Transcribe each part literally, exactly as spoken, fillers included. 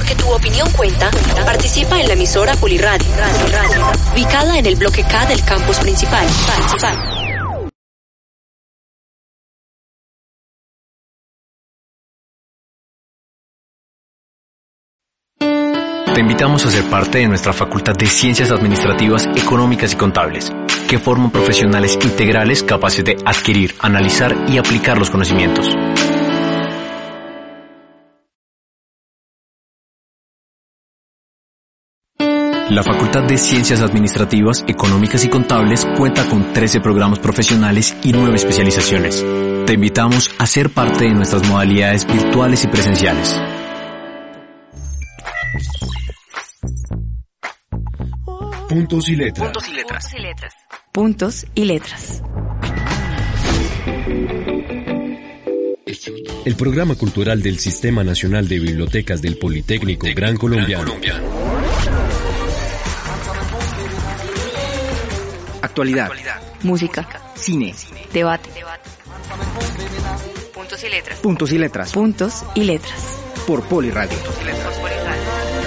Porque tu opinión cuenta, participa en la emisora Poliradio, ubicada en el bloque K del campus principal. Te invitamos a ser parte de nuestra Facultad de Ciencias Administrativas, Económicas y Contables, que forman profesionales integrales capaces de adquirir, analizar y aplicar los conocimientos. La Facultad de Ciencias Administrativas, Económicas y Contables cuenta con trece programas profesionales y nueve especializaciones. Te invitamos a ser parte de nuestras modalidades virtuales y presenciales. Puntos y letras. Puntos y letras. Puntos y letras. Puntos y letras. El programa cultural del Sistema Nacional de Bibliotecas del Politécnico Gran Colombiano. Actualidad. Actualidad. Música. Cine. Debate. Puntos y letras. Puntos y letras. Puntos y letras. Por Poliradio. Puntos y letras. Por Poliradio.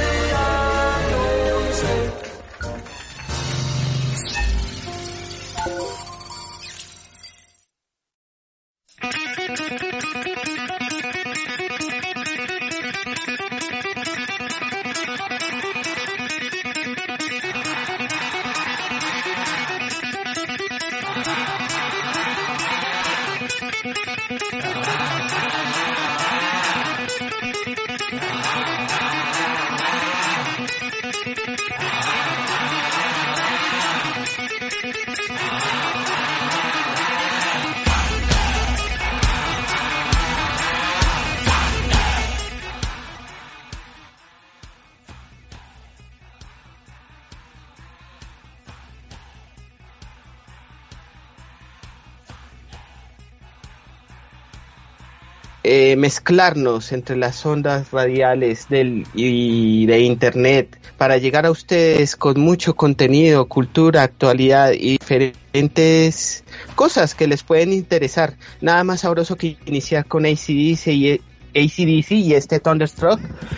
Eh, mezclarnos entre las ondas radiales del y de internet para llegar a ustedes con mucho contenido, cultura, actualidad y diferentes cosas que les pueden interesar. Nada más sabroso que iniciar con A C D C y, A C D C y este Thunderstruck,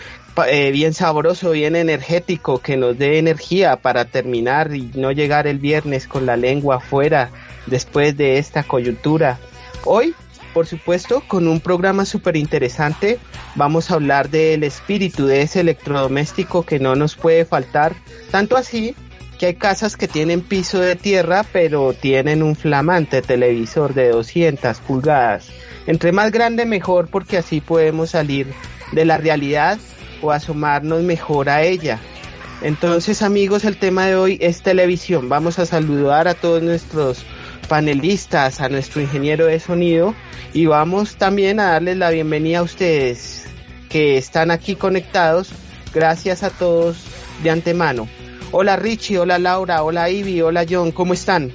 eh, bien sabroso, bien energético, que nos dé energía para terminar y no llegar el viernes con la lengua afuera después de esta coyuntura. Hoy, por supuesto, con un programa súper interesante, vamos a hablar del espíritu de ese electrodoméstico que no nos puede faltar, tanto así que hay casas que tienen piso de tierra, pero tienen un flamante televisor de doscientas pulgadas. Entre más grande mejor, porque así podemos salir de la realidad o asomarnos mejor a ella. Entonces, amigos, el tema de hoy es televisión. Vamos a saludar a todos nuestros panelistas, a nuestro ingeniero de sonido, y vamos también a darles la bienvenida a ustedes que están aquí conectados. Gracias a todos de antemano. Hola Richie, hola Laura, hola Ivy, hola John, ¿cómo están?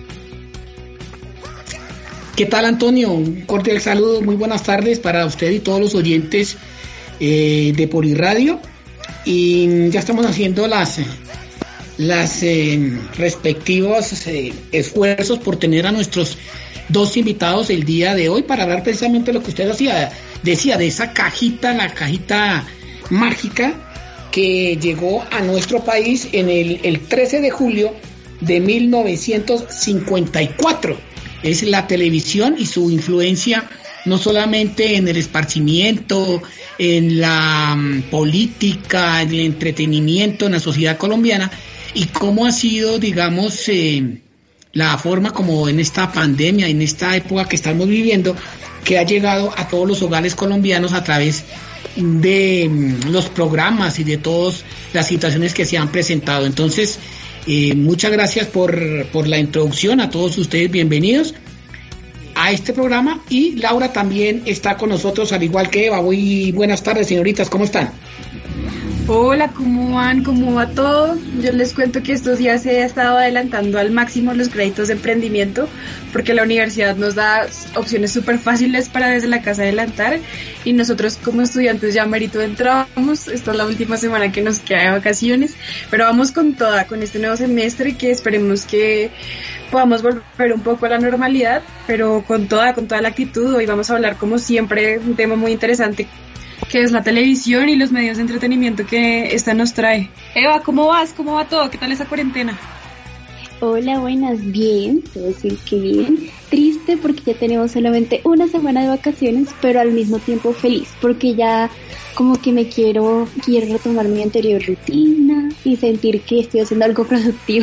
¿Qué tal, Antonio? Un cordial saludo, muy buenas tardes para usted y todos los oyentes eh, de Poliradio. Y ya estamos haciendo las las eh, respectivos eh, esfuerzos por tener a nuestros dos invitados el día de hoy para hablar precisamente lo que usted decía, decía de esa cajita, la cajita mágica que llegó a nuestro país en el, el trece de julio de mil novecientos cincuenta y cuatro. Es la televisión y su influencia no solamente en el esparcimiento, en la um, política, en el entretenimiento, en la sociedad colombiana, y cómo ha sido, digamos, eh, la forma como en esta pandemia, en esta época que estamos viviendo, que ha llegado a todos los hogares colombianos a través de um, los programas y de todas las situaciones que se han presentado. Entonces, eh, muchas gracias por, por la introducción, a todos ustedes bienvenidos a este programa, y Laura también está con nosotros, al igual que Eva. Muy buenas tardes, señoritas, ¿cómo están? Hola, ¿cómo van? ¿Cómo va todo? Yo les cuento que estos días he estado adelantando al máximo los créditos de emprendimiento, porque la universidad nos da opciones súper fáciles para desde la casa adelantar, y nosotros como estudiantes ya merito entramos. Esta es la última semana que nos queda de vacaciones, pero vamos con toda, con este nuevo semestre, que esperemos que podamos volver un poco a la normalidad, pero con toda, con toda la actitud. Hoy vamos a hablar, como siempre, un tema muy interesante que es la televisión y los medios de entretenimiento que esta nos trae. Eva, ¿cómo vas? ¿Cómo va todo? ¿Qué tal esa cuarentena? Hola, buenas, bien, puedo decir que bien. Triste porque ya tenemos solamente una semana de vacaciones, pero al mismo tiempo feliz, porque ya como que me quiero, quiero retomar mi anterior rutina y sentir que estoy haciendo algo productivo.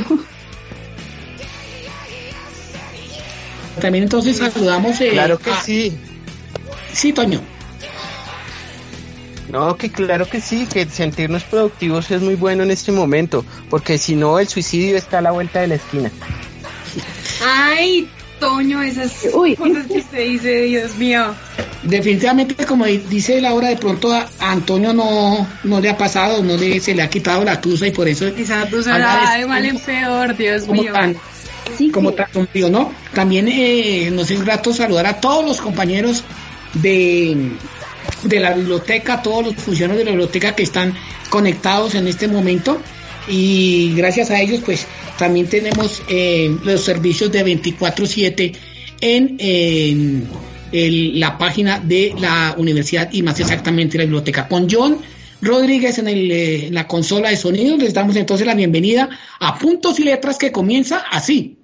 También entonces saludamos... Eh, claro que a... sí. Sí, Toño. No, que claro que sí, que sentirnos productivos es muy bueno en este momento, porque si no el suicidio está a la vuelta de la esquina. Ay, Toño, esas Uy. cosas que usted dice, Dios mío. Definitivamente, como dice Laura, de pronto a Antonio no, no le ha pasado, no le se le ha quitado la tusa y por eso... Esa tusa va de mal en peor, Dios como mío. Tan, sí, como sí. tan sombrío, ¿no? También eh, nos es grato saludar a todos los compañeros de... de la biblioteca, todos los funcionarios de la biblioteca que están conectados en este momento, y gracias a ellos pues también tenemos eh, los servicios de veinticuatro siete en, en el, la página de la universidad y más exactamente la biblioteca. Con John Rodríguez en el, eh, la consola de sonido les damos entonces la bienvenida a Puntos y Letras, que comienza así.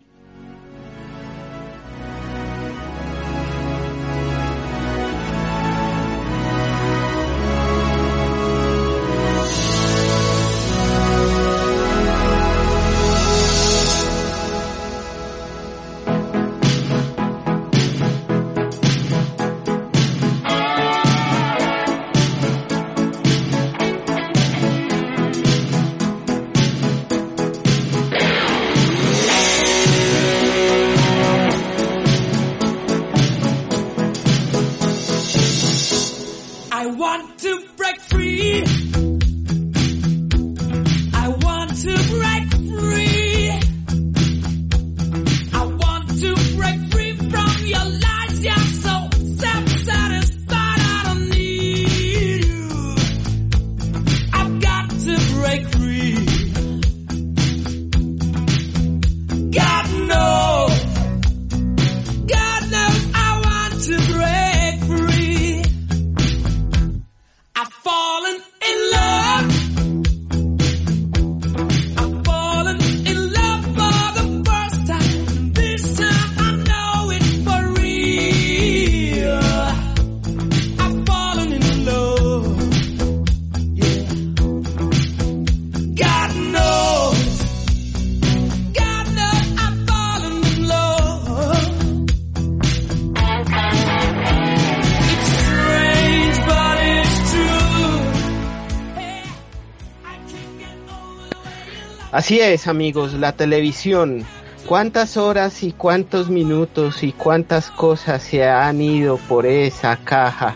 Así es, amigos, la televisión. ¿Cuántas horas y cuántos minutos y cuántas cosas se han ido por esa caja?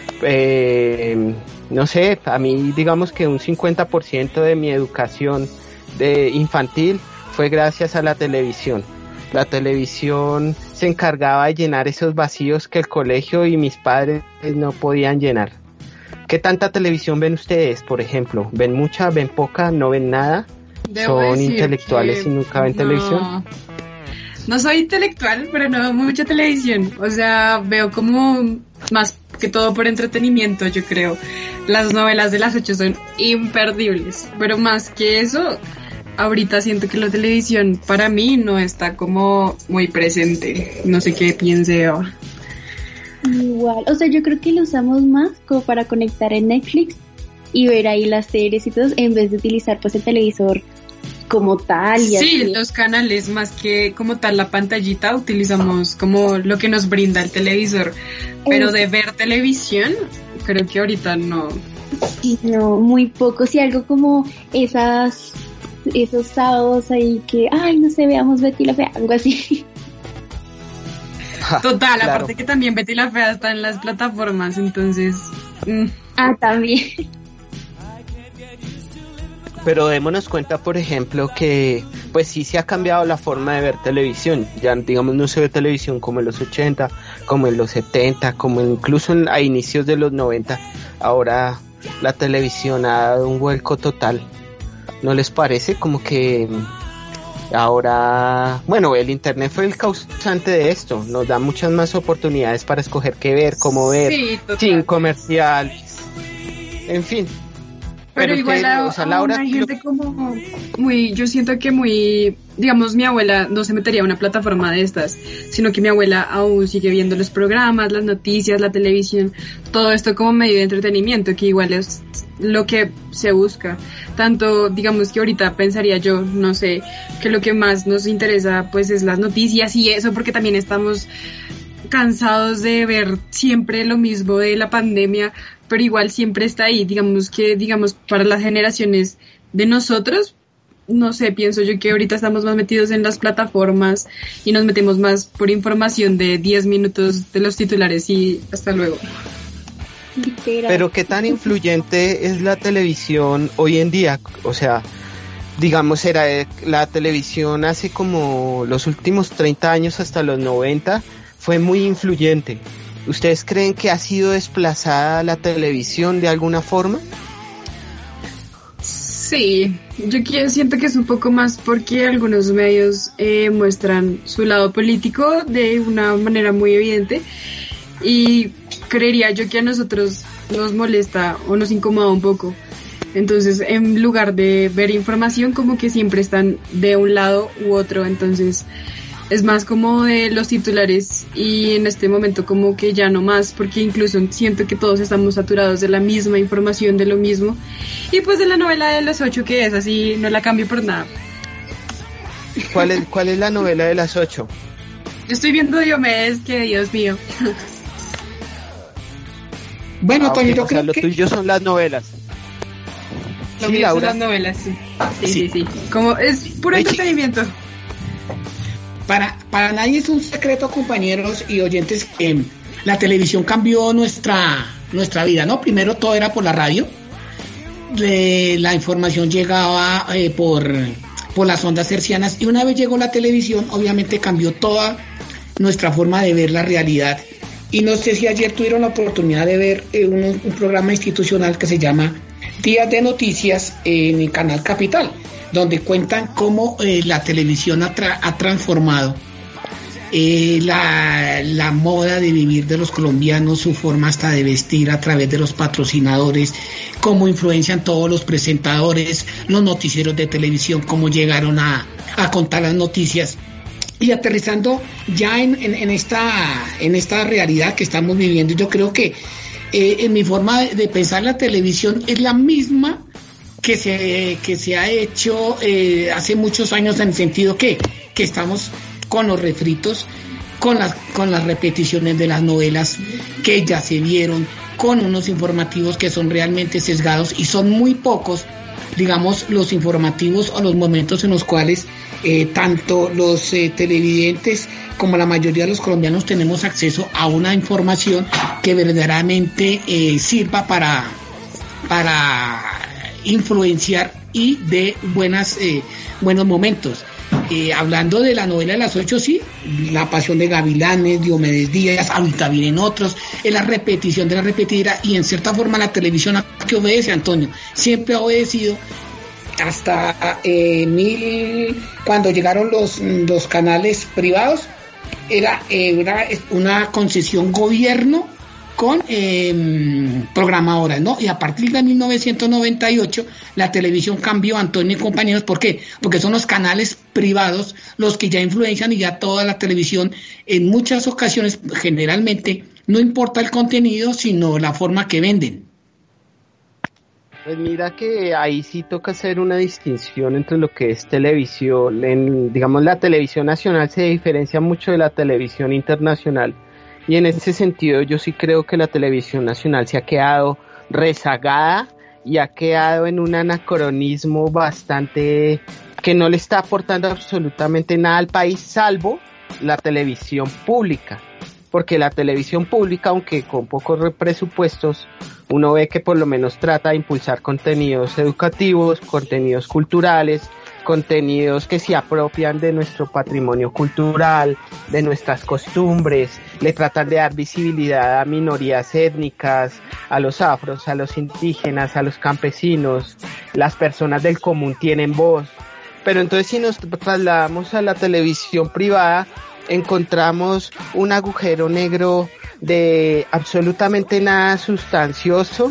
Eh, no sé, a mí digamos que un cincuenta por ciento de mi educación de infantil fue gracias a la televisión. La televisión se encargaba de llenar esos vacíos que el colegio y mis padres no podían llenar. ¿Qué tanta televisión ven ustedes, por ejemplo? ¿Ven mucha, ven poca, no ven nada? Debo ¿Son intelectuales que, y nunca ven no, televisión? No soy intelectual, pero no veo mucha televisión. O sea, veo como más que todo por entretenimiento, yo creo. Las novelas de las ocho son imperdibles, pero más que eso, ahorita siento que la televisión para mí no está como muy presente. No sé qué piense ahora. Igual, o sea, yo creo que lo usamos más como para conectar en Netflix y ver ahí las series y todo, en vez de utilizar pues el televisor como tal. Y sí, así. Los canales más que como tal la pantallita utilizamos como lo que nos brinda el televisor, pero de ver televisión creo que ahorita no. Sí, no, muy poco, sí, algo como esas esos sábados ahí que, ay, no sé, veamos Betty la Fea, algo así. Total, claro. Aparte que también Betty la Fea está en las plataformas, entonces... Mm. Ah, también. Pero démonos cuenta, por ejemplo, que pues sí se ha cambiado la forma de ver televisión. Ya, digamos, no se ve televisión como en los ochenta, como en los setenta, como incluso en, a inicios de los noventa. Ahora la televisión ha dado un vuelco total. ¿No les parece? Como que ahora, bueno, el internet fue el causante de esto. Nos da muchas más oportunidades para escoger qué ver, cómo ver, sí, sin comerciales. en fin. Pero, Pero igual usted, a- o sea, aún Laura, hay lo- gente como muy, yo siento que muy, digamos, mi abuela no se metería a una plataforma de estas, sino que mi abuela aún sigue viendo los programas, las noticias, la televisión, todo esto como medio de entretenimiento, que igual es lo que se busca. Tanto, digamos que ahorita pensaría yo, no sé, que lo que más nos interesa pues es las noticias y eso, porque también estamos cansados de ver siempre lo mismo de la pandemia, pero igual siempre está ahí. Digamos que, digamos, para las generaciones de nosotros, no sé, pienso yo que ahorita estamos más metidos en las plataformas y nos metemos más por información de diez minutos de los titulares y hasta luego. Literal. Pero qué tan influyente es la televisión hoy en día, o sea, digamos, era eh, la televisión hace como los últimos treinta años hasta los noventa fue muy influyente. ¿Ustedes creen que ha sido desplazada la televisión de alguna forma? Sí, yo quiero, siento que es un poco más porque algunos medios eh, muestran su lado político de una manera muy evidente y creería yo que a nosotros nos molesta o nos incomoda un poco. Entonces, en lugar de ver información, como que siempre están de un lado u otro, entonces es más como de los titulares y en este momento como que ya no más, porque incluso siento que todos estamos saturados de la misma información, de lo mismo, y pues de la novela de las ocho, que es así, no la cambio por nada. ¿Cuál es, cuál es la novela de las ocho? Yo estoy viendo Diomedes, que Dios mío. Bueno, Ah, Toño, ok, yo o sea, creo lo que... tuyo son las novelas. Lo Sí, mío son Laura. las novelas, sí. Sí, Sí. sí, sí. Como es puro Oye, entretenimiento. Para, para nadie es un secreto, compañeros y oyentes, que la televisión cambió nuestra, nuestra vida, ¿no? Primero todo era por la radio, de, la información llegaba eh, por, por las ondas hercianas, y una vez llegó la televisión, obviamente cambió toda nuestra forma de ver la realidad. Y no sé si ayer tuvieron la oportunidad de ver eh, un, un programa institucional que se llama Días de Noticias en el canal Capital, donde cuentan cómo eh, la televisión ha, tra- ha transformado eh, la, la moda de vivir de los colombianos, su forma hasta de vestir a través de los patrocinadores, cómo influencian todos los presentadores, los noticieros de televisión, cómo llegaron a, a contar las noticias. Y aterrizando ya en, en, en, esta, en esta realidad que estamos viviendo, yo creo que eh, en mi forma de, de pensar la televisión es la misma que se, que se ha hecho eh, hace muchos años, en el sentido que, que estamos con los refritos, con las, con las repeticiones de las novelas que ya se vieron, con unos informativos que son realmente sesgados, y son muy pocos, digamos, los informativos o los momentos en los cuales eh, tanto los eh, televidentes como la mayoría de los colombianos tenemos acceso a una información que verdaderamente eh, sirva para, para influenciar y de buenas eh, buenos momentos. Eh, hablando de la novela de las ocho, sí, La Pasión de Gavilanes, Diomedes Díaz, ahorita vienen otros, es la repetición de la repetidera, y en cierta forma la televisión, ¿a qué obedece, Antonio? Siempre ha obedecido hasta eh, mil, cuando llegaron los, los canales privados, era eh, una, una concesión gobierno con eh, programadoras, ¿no? Y a partir de mil novecientos noventa y ocho la televisión cambió, Antonio y compañeros. ¿Por qué? Porque son los canales privados los que ya influencian, y ya toda la televisión en muchas ocasiones, generalmente, no importa el contenido, sino la forma que venden. Pues mira que ahí sí toca hacer una distinción entre lo que es televisión. En, digamos, la televisión nacional se diferencia mucho de la televisión internacional. Y en ese sentido yo sí creo que la televisión nacional se ha quedado rezagada y ha quedado en un anacronismo bastante que no le está aportando absolutamente nada al país, salvo la televisión pública. Porque la televisión pública, aunque con pocos presupuestos, uno ve que por lo menos trata de impulsar contenidos educativos, contenidos culturales, contenidos que se apropian de nuestro patrimonio cultural, de nuestras costumbres, le tratan de dar visibilidad a minorías étnicas, a los afros, a los indígenas, a los campesinos. Las personas del común tienen voz. Pero entonces si nos trasladamos a la televisión privada, encontramos un agujero negro de absolutamente nada sustancioso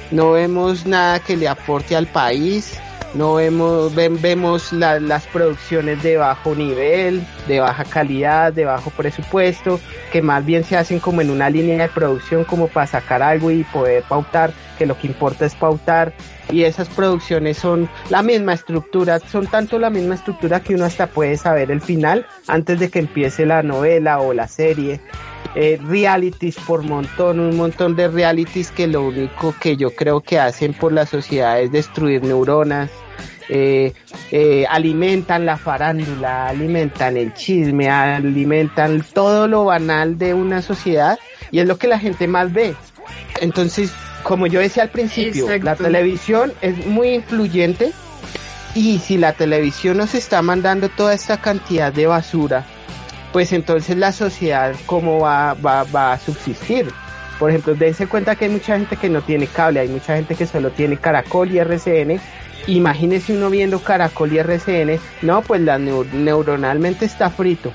no vemos nada que le aporte al país, no vemos, ven, vemos la, las producciones de bajo nivel, de baja calidad, de bajo presupuesto, que más bien se hacen como en una línea de producción como para sacar algo y poder pautar, que lo que importa es pautar, y esas producciones son la misma estructura, son tanto la misma estructura que uno hasta puede saber el final antes de que empiece la novela o la serie. Eh, realities por montón, un montón de realities que lo único que yo creo que hacen por la sociedad es destruir neuronas, eh, eh, alimentan la farándula, alimentan el chisme, alimentan todo lo banal de una sociedad, y es lo que la gente más ve. Entonces, como yo decía al principio, exacto, la televisión es muy influyente, y si la televisión nos está mandando toda esta cantidad de basura, pues entonces la sociedad cómo va, va, va a subsistir. Por ejemplo, dense cuenta que hay mucha gente que no tiene cable, hay mucha gente que solo tiene Caracol y R C N. Imagínese uno viendo Caracol y R C N, no, pues la neur- neuronalmente está frito.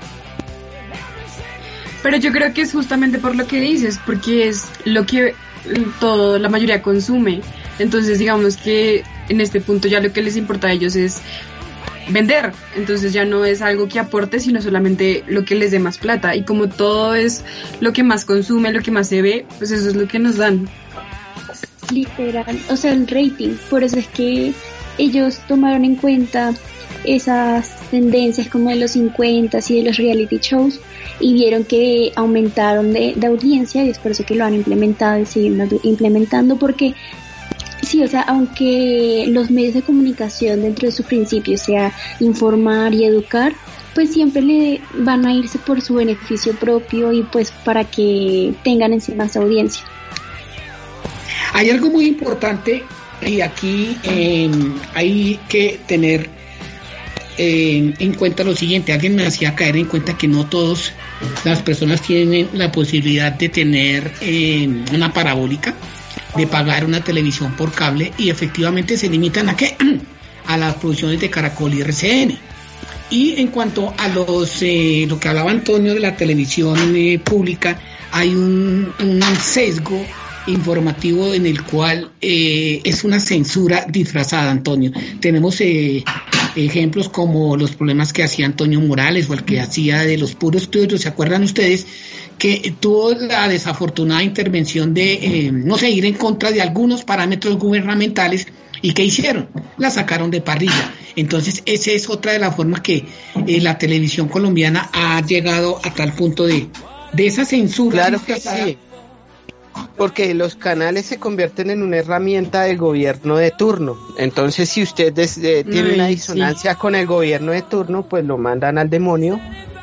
Pero yo creo que es justamente por lo que dices, porque es lo que todo, la mayoría consume. Entonces digamos que en este punto ya lo que les importa a ellos es vender, entonces ya no es algo que aporte, sino solamente lo que les dé más plata, y como todo es lo que más consume, lo que más se ve, pues eso es lo que nos dan. Literal, o sea, el rating, por eso es que ellos tomaron en cuenta esas tendencias como de los cincuenta y de los reality shows, y vieron que aumentaron de, de audiencia, y es por eso que lo han implementado y siguen implementando, porque sí, o sea, aunque los medios de comunicación dentro de su principio sea informar y educar, pues siempre le van a irse por su beneficio propio y pues para que tengan encima más audiencia. Hay algo muy importante, y aquí eh, hay que tener eh, en cuenta lo siguiente. Alguien me hacía caer en cuenta que no todas las personas tienen la posibilidad de tener eh, una parabólica, de pagar una televisión por cable, y efectivamente se limitan a qué, a las producciones de Caracol y R C N. Y en cuanto a los eh, lo que hablaba Antonio de la televisión eh, pública, hay un, un sesgo informativo en el cual eh, es una censura disfrazada, Antonio. Tenemos eh, ejemplos como los problemas que hacía Antonio Morales, o el que hacía de los puros criollos, ¿se acuerdan ustedes? Que tuvo la desafortunada intervención de, eh, no sé, ir en contra de algunos parámetros gubernamentales, y ¿qué hicieron? La sacaron de parrilla. Entonces, esa es otra de las formas que eh, la televisión colombiana ha llegado a tal punto de, de esa censura. Claro que sí, porque los canales se convierten en una herramienta del gobierno de turno. Entonces, si usted des, eh, tiene Ay, una disonancia sí. con el gobierno de turno, pues lo mandan al demonio.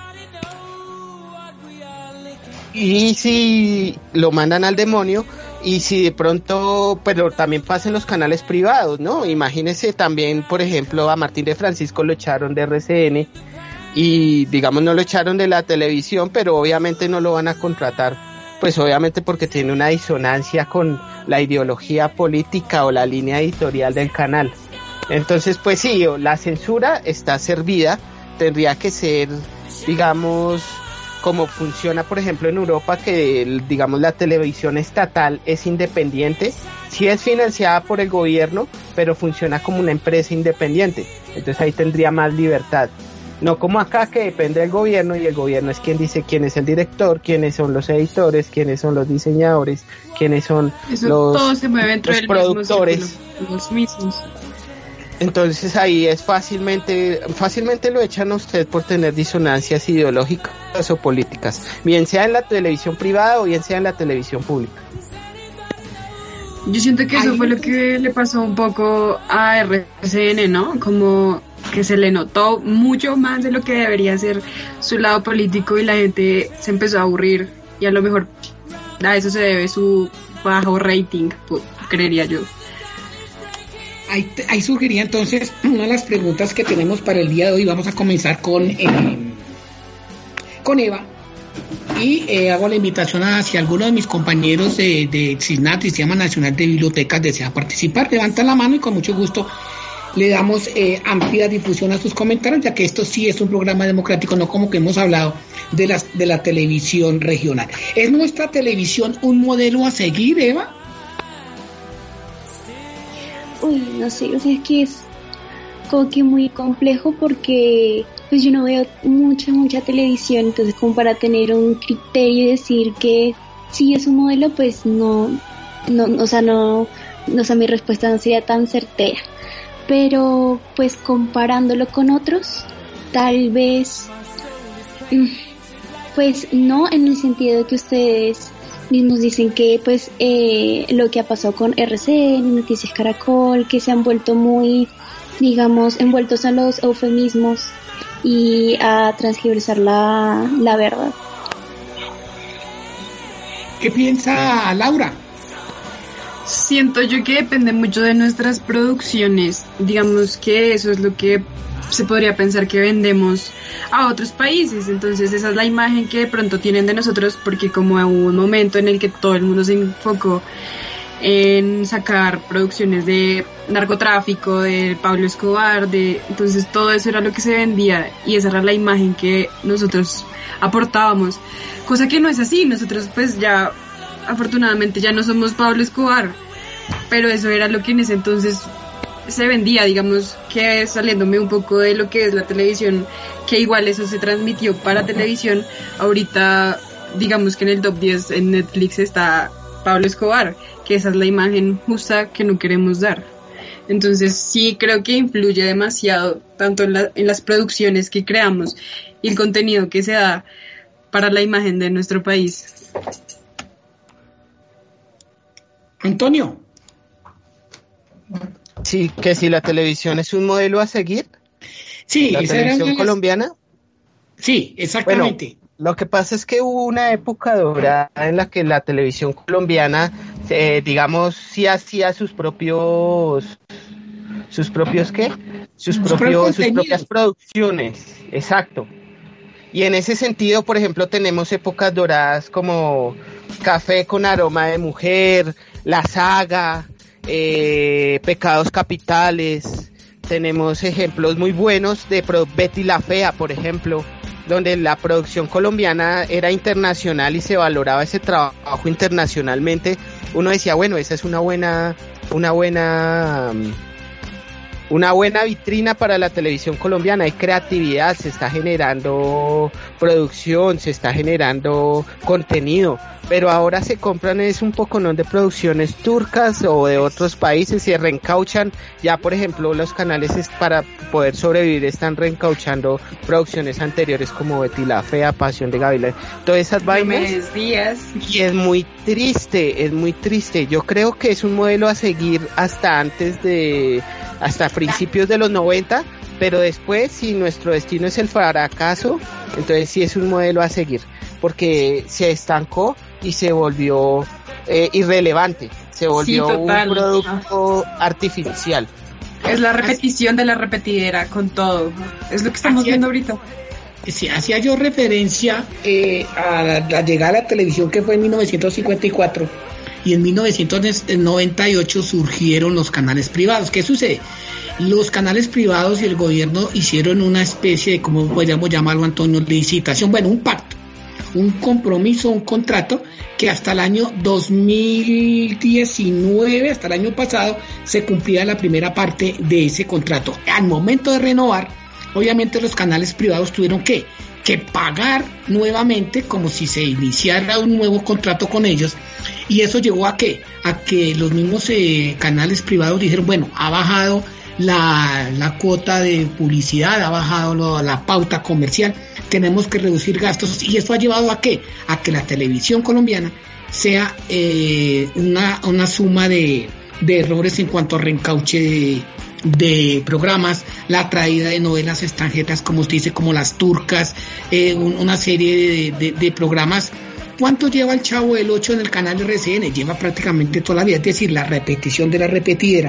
Y si lo mandan al demonio, y si de pronto, pero también pasa en los canales privados, ¿no? Imagínese también, por ejemplo, a Martín de Francisco lo echaron de R C N, y digamos no lo echaron de la televisión, pero obviamente no lo van a contratar, pues obviamente porque tiene una disonancia con la ideología política o la línea editorial del canal. Entonces, pues sí, la censura está servida, tendría que ser, digamos, como funciona por ejemplo en Europa, que digamos la televisión estatal es independiente, sí es financiada por el gobierno, pero funciona como una empresa independiente, entonces ahí tendría más libertad, no como acá que depende del gobierno, y el gobierno es quien dice quién es el director, quiénes son los editores, quiénes son los diseñadores, quiénes son Eso los, todo se mueve entre los productores, mismo los mismos. Entonces ahí es fácilmente, fácilmente lo echan a usted por tener disonancias ideológicas o políticas, bien sea en la televisión privada o bien sea en la televisión pública. Yo siento que eso Ay, fue lo que le pasó un poco a R C N, ¿no? Como que se le notó mucho más de lo que debería ser su lado político, y la gente se empezó a aburrir, y a lo mejor a eso se debe su bajo rating, creería yo. Ahí, ahí sugería entonces una de las preguntas que tenemos para el día de hoy. Vamos a comenzar con eh, con Eva, y eh, hago la invitación a si alguno de mis compañeros de, de SISNAT, Sistema Nacional de Bibliotecas, desea participar, levanta la mano y con mucho gusto le damos eh, amplia difusión a sus comentarios, ya que esto sí es un programa democrático, no como que hemos hablado de, las, de la televisión regional. ¿Es nuestra televisión un modelo a seguir, Eva? uy, no sé, o sea, es que es como que muy complejo porque pues yo no veo mucha, mucha televisión, entonces como para tener un criterio y decir que sí es un modelo, pues no, no, o sea, no, no o sea, mi respuesta no sería tan certera, pero pues comparándolo con otros, tal vez, pues no en el sentido de que ustedes mismos dicen que pues eh, lo que ha pasado con R C N, Noticias Caracol, que se han vuelto muy, digamos, envueltos a los eufemismos y a transgiversar la, la verdad. ¿Qué piensa Laura? Siento yo que depende mucho de nuestras producciones. Digamos que eso es lo que se podría pensar que vendemos a otros países. Entonces esa es la imagen que de pronto tienen de nosotros, porque como hubo un momento en el que todo el mundo se enfocó en sacar producciones de narcotráfico, de Pablo Escobar, de entonces todo eso era lo que se vendía y esa era la imagen que nosotros aportábamos, cosa que no es así. Nosotros pues ya afortunadamente ya no somos Pablo Escobar, pero eso era lo que en ese entonces se vendía. Digamos que saliéndome un poco de lo que es la televisión, que igual eso se transmitió para televisión, ahorita digamos que en el top diez en Netflix está Pablo Escobar, que esa es la imagen justa que no queremos dar. Entonces sí creo que influye demasiado tanto en, la, en las producciones que creamos y el contenido que se da para la imagen de nuestro país. Antonio. Sí, que si la televisión es un modelo a seguir. Sí, la esa televisión era una... colombiana. Sí, exactamente. Bueno, lo que pasa es que hubo una época dorada en la que la televisión colombiana, eh, digamos, sí hacía sus propios, sus propios ¿qué? Sus propios, sus propias producciones, exacto. Y en ese sentido, por ejemplo, tenemos épocas doradas como Café con aroma de mujer, La Saga, eh, Pecados Capitales. Tenemos ejemplos muy buenos de Pro- Betty la Fea, por ejemplo, donde la producción colombiana era internacional y se valoraba ese trabajo internacionalmente. Uno decía, bueno, esa es una buena, una buena, una buena vitrina para la televisión colombiana. Hay creatividad, se está generando producción, se está generando contenido, pero ahora se compran es un poco ¿no? de producciones turcas o de otros países, se reencauchan. Ya por ejemplo los canales es, para poder sobrevivir están reencauchando producciones anteriores como Betty la Fea, Pasión de Gavilanes, todas esas vainas. Días. Y es muy triste, es muy triste. Yo creo que es un modelo a seguir hasta antes de, hasta principios de los noventa, pero después si nuestro destino es el fracaso, entonces sí es un modelo a seguir, porque se estancó y se volvió eh, irrelevante, se volvió sí, un producto ah. artificial. Es la repetición de la repetidera con todo, es lo que estamos hacía, viendo ahorita. Sí, hacía yo referencia eh, a la, la llegada a la televisión que fue en mil novecientos cincuenta y cuatro y en mil novecientos noventa y ocho surgieron los canales privados. ¿Qué sucede? Los canales privados y el gobierno hicieron una especie de, ¿cómo podríamos llamarlo, Antonio? Licitación, bueno, un pacto, un compromiso, un contrato que hasta el año dos mil diecinueve, hasta el año pasado, se cumplía la primera parte de ese contrato. Al momento de renovar, obviamente los canales privados tuvieron que, que pagar nuevamente como si se iniciara un nuevo contrato con ellos, y eso llevó a que, a que los mismos eh, canales privados dijeron, bueno, ha bajado La, la cuota de publicidad, ha bajado lo, la pauta comercial, tenemos que reducir gastos, y eso ha llevado a qué, a que la televisión colombiana sea eh, una, una suma de, de errores en cuanto a reencauche de, de programas, la traída de novelas extranjeras, como usted dice, como las turcas, eh, un, una serie de, de, de programas. ¿Cuánto lleva el Chavo del ocho en el canal R C N? Lleva prácticamente toda la vida, es decir, la repetición de la repetidera.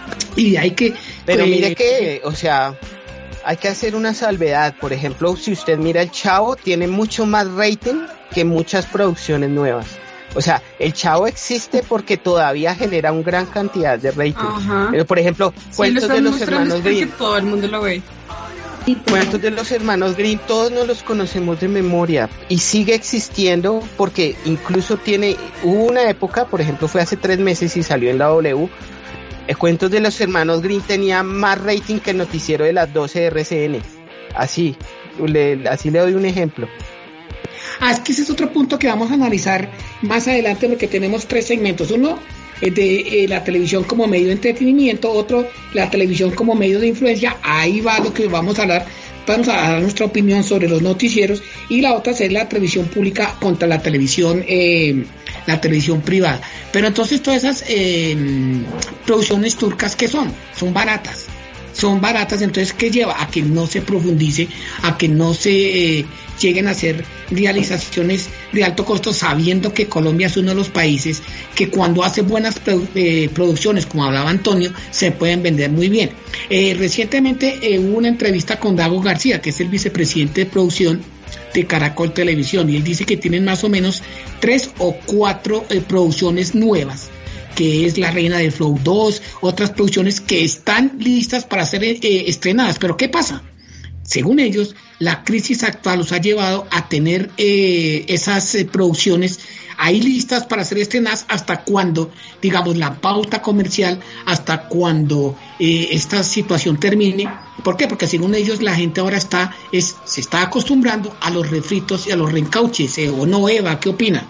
Y hay que... Pero eh, mire que, o sea, hay que hacer una salvedad. Por ejemplo, si usted mira el Chavo, tiene mucho más rating que muchas producciones nuevas. O sea, el Chavo existe porque todavía genera una gran cantidad de rating. Ajá. Pero, por ejemplo, Cuentos sí, de los Hermanos Grimm. Todo el mundo lo ve. Cuentos de los Hermanos Grimm, todos nos los conocemos de memoria y sigue existiendo porque incluso tiene, hubo una época, por ejemplo, fue hace tres meses y salió en la W, El Cuentos de los Hermanos Grimm tenía más rating que el noticiero de las doce de R C N. Así, le, así le doy un ejemplo. Ah, es que ese es otro punto que vamos a analizar más adelante porque tenemos tres segmentos. Uno, eh, de eh, la televisión como medio de entretenimiento, otro, la televisión como medio de influencia. Ahí va lo que vamos a hablar, vamos a dar nuestra opinión sobre los noticieros, y la otra es la televisión pública contra la televisión eh, la televisión privada. Pero entonces todas esas eh, producciones turcas, ¿qué son? Son baratas. Son baratas, entonces ¿qué lleva? A que no se profundice, a que no se eh, lleguen a hacer realizaciones de alto costo, sabiendo que Colombia es uno de los países que cuando hace buenas produ- eh, producciones, como hablaba Antonio, se pueden vender muy bien. Eh, recientemente eh, hubo una entrevista con Dago García, que es el vicepresidente de producción de Caracol Televisión, y él dice que tienen más o menos tres o cuatro eh, producciones nuevas, que es La Reina del Flow dos, otras producciones que están listas para ser eh, estrenadas. Pero ¿qué pasa? Según ellos, la crisis actual los ha llevado a tener eh, esas eh, producciones ahí listas para ser estrenadas hasta cuando, digamos, la pauta comercial, hasta cuando eh, esta situación termine. ¿Por qué? Porque según ellos la gente ahora está es se está acostumbrando a los refritos y a los reencauches, eh, ¿o no, Eva? ¿Qué opina?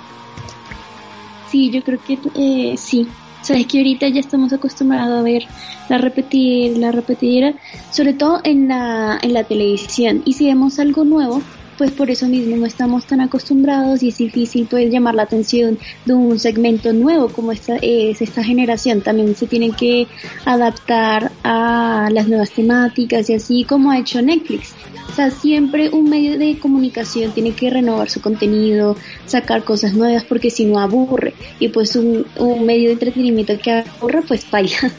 Sí, yo creo que eh, sí. Sabes que ahorita ya estamos acostumbrados a ver la repetir, la repetidera, sobre todo en la en la televisión. Y si vemos algo nuevo, pues por eso mismo no estamos tan acostumbrados y es difícil pues llamar la atención de un segmento nuevo como esta es esta generación. También se tienen que adaptar a las nuevas temáticas y así como ha hecho Netflix. O sea, siempre un medio de comunicación tiene que renovar su contenido, sacar cosas nuevas, porque si no aburre, y pues un, un medio de entretenimiento que aburre pues baila.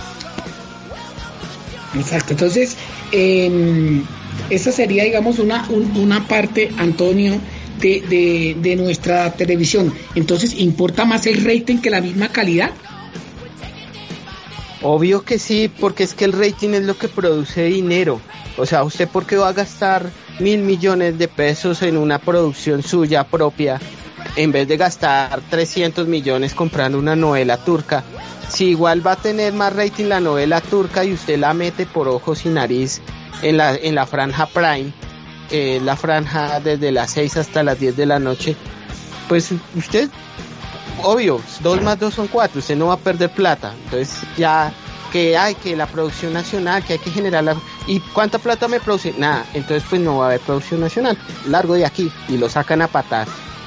Exacto, entonces eh, esa sería, digamos, una un, una parte, Antonio, de, de, de nuestra televisión. Entonces, ¿importa más el rating que la misma calidad? Obvio que sí, porque es que el rating es lo que produce dinero. O sea, ¿usted por qué va a gastar mil millones de pesos en una producción suya propia en vez de gastar trescientos millones comprando una novela turca? Si igual va a tener más rating la novela turca y usted la mete por ojos y nariz en la en la franja prime, que es la franja desde las seis hasta las diez de la noche, pues usted, obvio, dos más dos son cuatro, usted no va a perder plata. Entonces ya que hay que la producción nacional, que hay que generarla, ¿y cuánta plata me produce? Nada, entonces pues no va a haber producción nacional, largo de aquí, y lo sacan a patadas.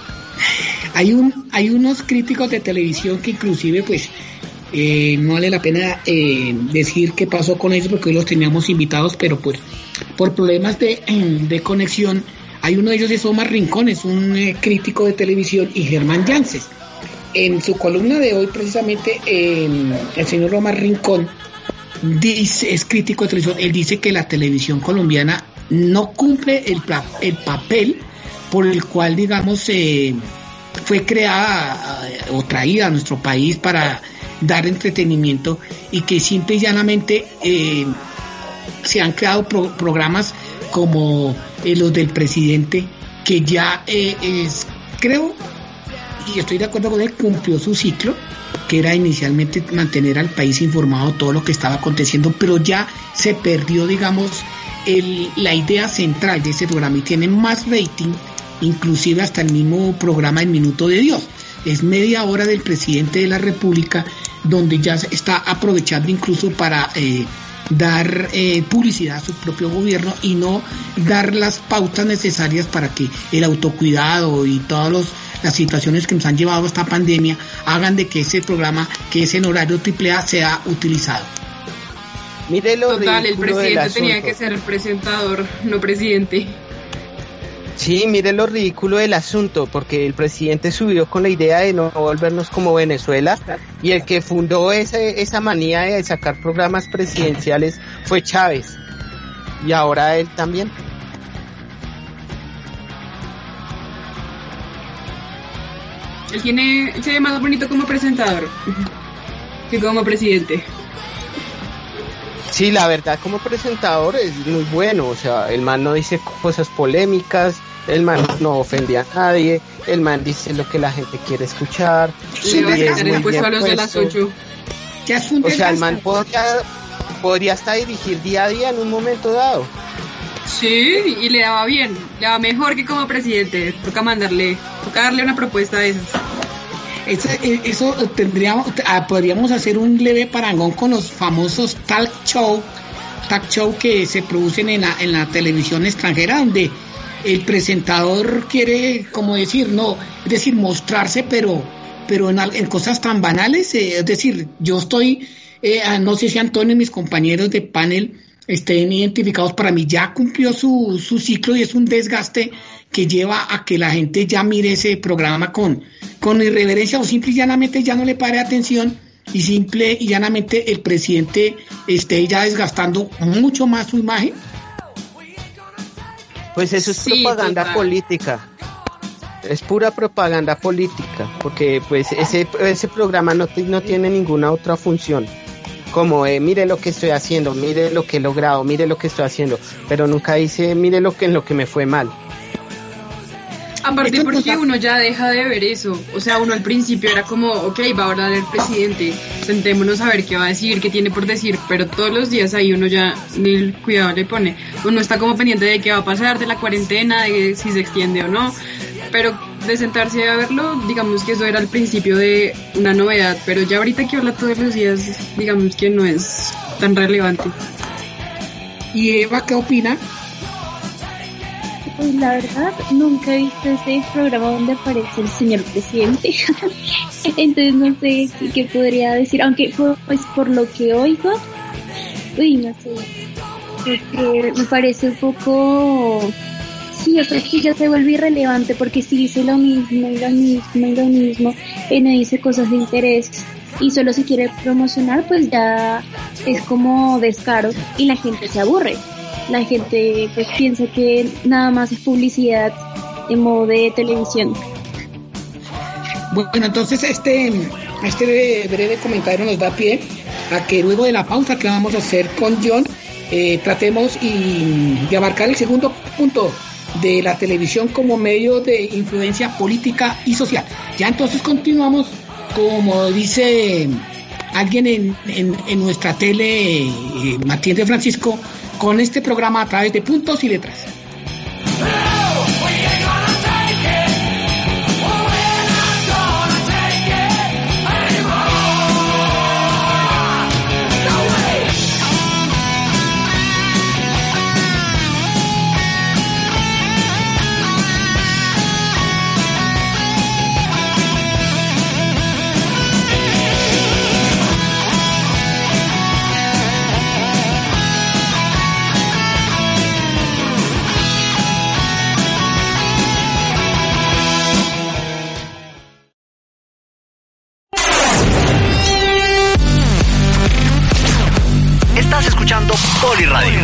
Hay un hay unos críticos de televisión que inclusive pues Eh, no vale la pena eh, decir qué pasó con ellos porque hoy los teníamos invitados, pero pues por problemas de, de conexión, hay uno de ellos es Omar Rincón, es un eh, crítico de televisión, y Germán Yances. En su columna de hoy precisamente eh, el señor Omar Rincón dice, es crítico de televisión, él dice que la televisión colombiana no cumple el, el papel por el cual, digamos, eh, fue creada eh, o traída a nuestro país para dar entretenimiento, y que simple y llanamente eh, se han creado pro- programas como eh, los del presidente, que ya eh, es, creo, y estoy de acuerdo con él, cumplió su ciclo, que era inicialmente mantener al país informado de todo lo que estaba aconteciendo, pero ya se perdió, digamos, el, la idea central de ese programa, y tiene más rating, inclusive hasta el mismo programa El Minuto de Dios. Es media hora del presidente de la República, donde ya se está aprovechando incluso para eh, dar eh, publicidad a su propio gobierno y no dar las pautas necesarias para que el autocuidado y todas los, las situaciones que nos han llevado a esta pandemia hagan de que ese programa, que es en horario triple A, sea utilizado. Mire lo Total, el ridículo del presidente tenía asunto. que ser el presentador, no presidente. Sí, mire lo ridículo del asunto, porque el presidente subió con la idea de no volvernos como Venezuela, y el que fundó ese, esa manía de sacar programas presidenciales fue Chávez, y ahora él también. Él tiene, él se ve más bonito como presentador que como presidente. Sí, la verdad, como presentador es muy bueno, o sea, el man no dice cosas polémicas, el man no ofende a nadie, el man dice lo que la gente quiere escuchar. Le va a quitar el puesto a los de las puesto. ocho. ya es un O sea, el desgaste. man podría, podría hasta dirigir día a día en un momento dado. Sí, y le daba bien, le daba mejor que como presidente. Toca mandarle, toca darle una propuesta de esas. Eso, eso tendríamos, ah, podríamos hacer un leve parangón con los famosos talk show, talk show que se producen en la, en la televisión extranjera, donde el presentador quiere, como decir, no, es decir, mostrarse, pero, pero en, en cosas tan banales, eh, es decir, yo estoy, eh, no sé si Antonio y mis compañeros de panel estén identificados, para mí ya cumplió su, su ciclo y es un desgaste que lleva a que la gente ya mire ese programa con, con irreverencia o simple y llanamente ya no le pare atención y simple y llanamente el presidente esté ya desgastando mucho más su imagen. Pues eso es Sí, propaganda total. política. Es pura propaganda política, porque pues ese ese programa no, no tiene ninguna otra función. Como, eh, mire lo que estoy haciendo, mire lo que he logrado, mire lo que estoy haciendo, pero nunca dice, mire lo que en lo que me fue mal. Aparte Esto porque nos da- uno ya deja de ver eso, o sea, uno al principio era como, ok, va a hablar el presidente, sentémonos a ver qué va a decir, qué tiene por decir, pero todos los días ahí uno ya ni el cuidado le pone, uno está como pendiente de qué va a pasar, de la cuarentena, de si se extiende o no, pero de sentarse a verlo, digamos que eso era al principio de una novedad, pero ya ahorita que habla todos los días, digamos que no es tan relevante. ¿Y Eva qué opina? Pues la verdad, nunca he visto ese programa donde aparece el señor presidente. Entonces no sé qué, qué podría decir, aunque pues por lo que oigo, uy, no sé, porque me parece un poco, sí, o sea, que ya se vuelve irrelevante porque si dice lo mismo y lo mismo y lo mismo y no dice cosas de interés y solo se quiere promocionar, pues ya es como descaro y la gente se aburre. La gente pues piensa que nada más es publicidad en modo de televisión. Bueno, entonces este, este breve comentario nos da pie a que luego de la pausa que vamos a hacer con John, eh, tratemos y, de abarcar el segundo punto de la televisión como medio de influencia política y social. Ya entonces continuamos, como dice alguien en, en, en nuestra tele, eh, Matías de Francisco, con este programa a través de Puntos y Letras. Estás escuchando Poliradio.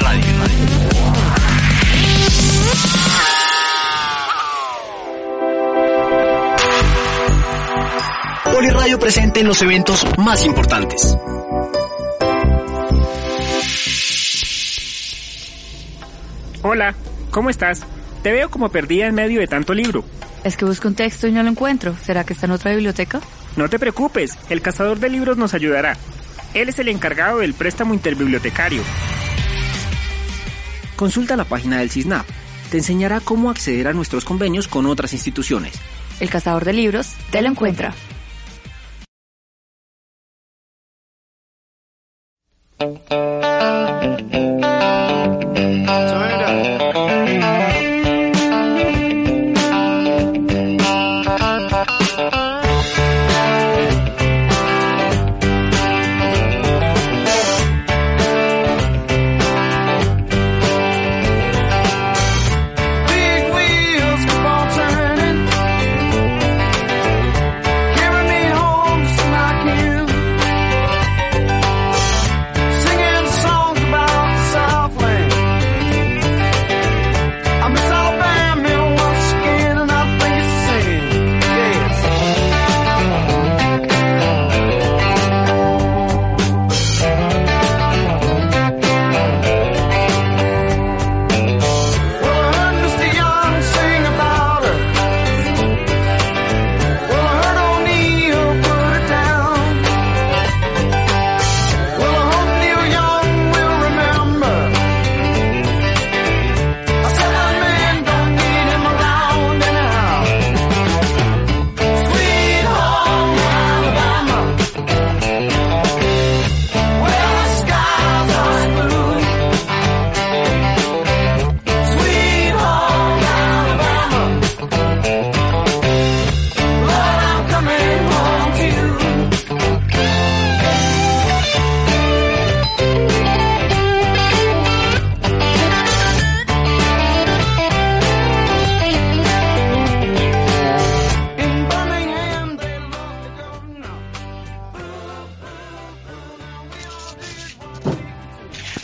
Poliradio presente en los eventos más importantes. Hola, ¿cómo estás? Te veo como perdida en medio de tanto libro. Es que busco un texto y no lo encuentro. ¿Será que está en otra biblioteca? No te preocupes, el cazador de libros nos ayudará. Él es el encargado del préstamo interbibliotecario. Consulta la página del CISNAP. Te enseñará cómo acceder a nuestros convenios con otras instituciones. El cazador de libros te lo encuentra. Big wheels keep on turning.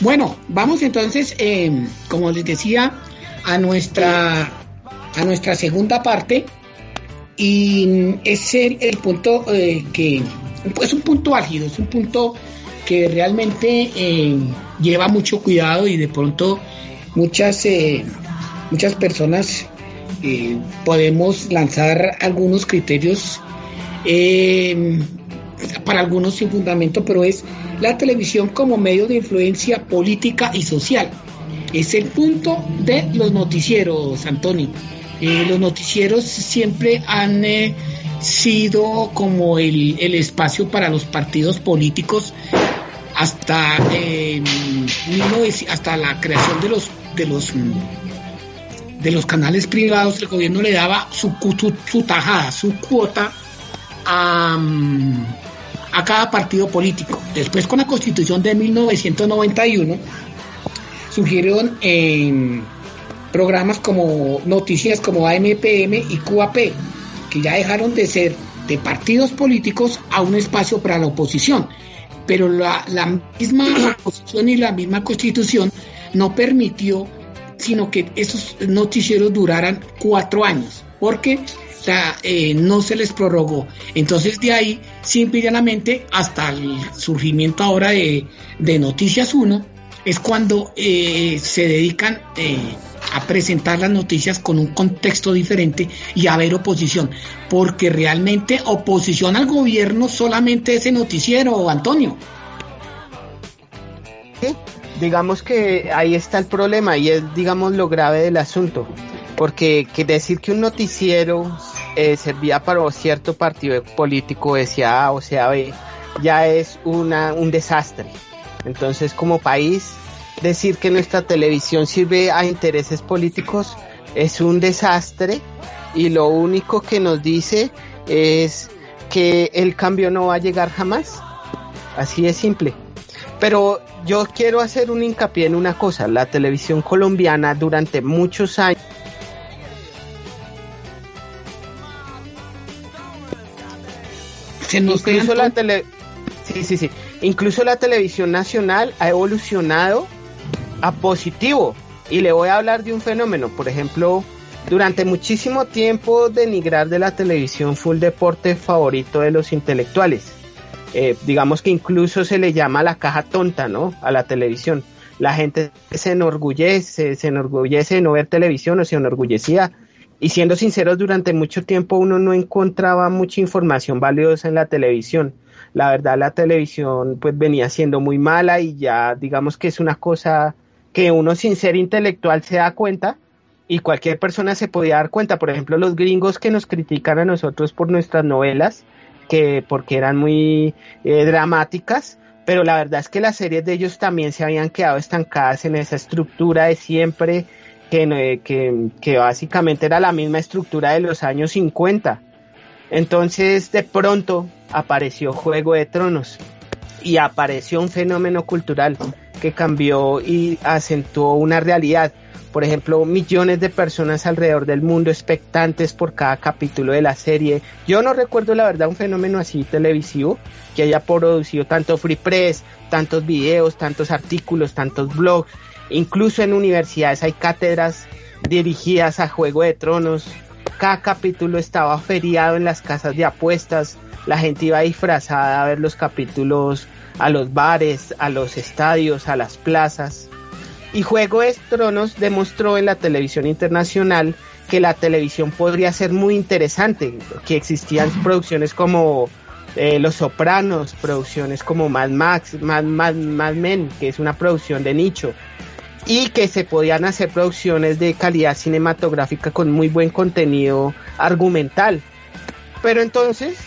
Bueno, vamos entonces, eh, como les decía, a nuestra, a nuestra segunda parte, y es el, el punto eh, que es un punto álgido, es un punto que realmente eh, lleva mucho cuidado y de pronto muchas, eh, muchas personas eh, podemos lanzar algunos criterios eh, para algunos sin fundamento, pero es la televisión como medio de influencia política y social. Es el punto de los noticieros, Antonio. Eh, los noticieros siempre han eh, sido como el, el espacio para los partidos políticos hasta eh, hasta la creación de los de los de los canales privados. El gobierno le daba su, su, su tajada, su cuota a, a cada partido político. Después, con la Constitución de mil novecientos noventa y uno, surgieron eh, programas como noticias como A M P M y Q A P, que ya dejaron de ser de partidos políticos a un espacio para la oposición. Pero la, la misma oposición y la misma Constitución no permitió sino que esos noticieros duraran cuatro años, porque o sea, eh, no se les prorrogó. Entonces, de ahí, simple y llanamente, hasta el surgimiento ahora de, de Noticias uno, es cuando eh, se dedican eh, a presentar las noticias con un contexto diferente y a ver oposición, porque realmente oposición al gobierno solamente ese noticiero, Antonio. Sí, digamos que ahí está el problema y es, digamos, lo grave del asunto, porque que decir que un noticiero eh, servía para cierto partido político, decía A o sea B, ya es una un desastre. Entonces, como país, decir que nuestra televisión sirve a intereses políticos es un desastre, y lo único que nos dice es que el cambio no va a llegar jamás. Así de simple. Pero yo quiero hacer un hincapié en una cosa: la televisión colombiana durante muchos años se nos incluso la tele sí sí sí incluso la televisión nacional ha evolucionado a positivo, y le voy a hablar de un fenómeno. Por ejemplo, durante muchísimo tiempo denigrar de la televisión fue el deporte favorito de los intelectuales. Eh, digamos que incluso se le llama la caja tonta, ¿no?, a la televisión. La gente se enorgullece, se enorgullece de no ver televisión, o se enorgullecía, y siendo sinceros, durante mucho tiempo uno no encontraba mucha información valiosa en la televisión. La verdad, la televisión pues venía siendo muy mala, y ya digamos que es una cosa que uno, sin ser intelectual, se da cuenta, y cualquier persona se podía dar cuenta. Por ejemplo, los gringos que nos critican a nosotros por nuestras novelas, que porque eran muy eh, dramáticas, pero la verdad es que las series de ellos también se habían quedado estancadas en esa estructura de siempre, que, que, que básicamente era la misma estructura de los años cincuenta. Entonces, de pronto apareció Juego de Tronos, y apareció un fenómeno cultural que cambió y acentuó una realidad. Por ejemplo, millones de personas alrededor del mundo expectantes por cada capítulo de la serie. Yo no recuerdo, la verdad, un fenómeno así televisivo que haya producido tanto free press, tantos videos, tantos artículos, tantos blogs. Incluso en universidades hay cátedras dirigidas a Juego de Tronos. Cada capítulo estaba feriado en las casas de apuestas. La gente iba disfrazada a ver los capítulos a los bares, a los estadios, a las plazas. Y Juego de Tronos demostró en la televisión internacional que la televisión podría ser muy interesante, que existían producciones como eh, Los Sopranos, producciones como Mad Max, Mad, Mad, Mad Men, que es una producción de nicho, y que se podían hacer producciones de calidad cinematográfica con muy buen contenido argumental. Pero entonces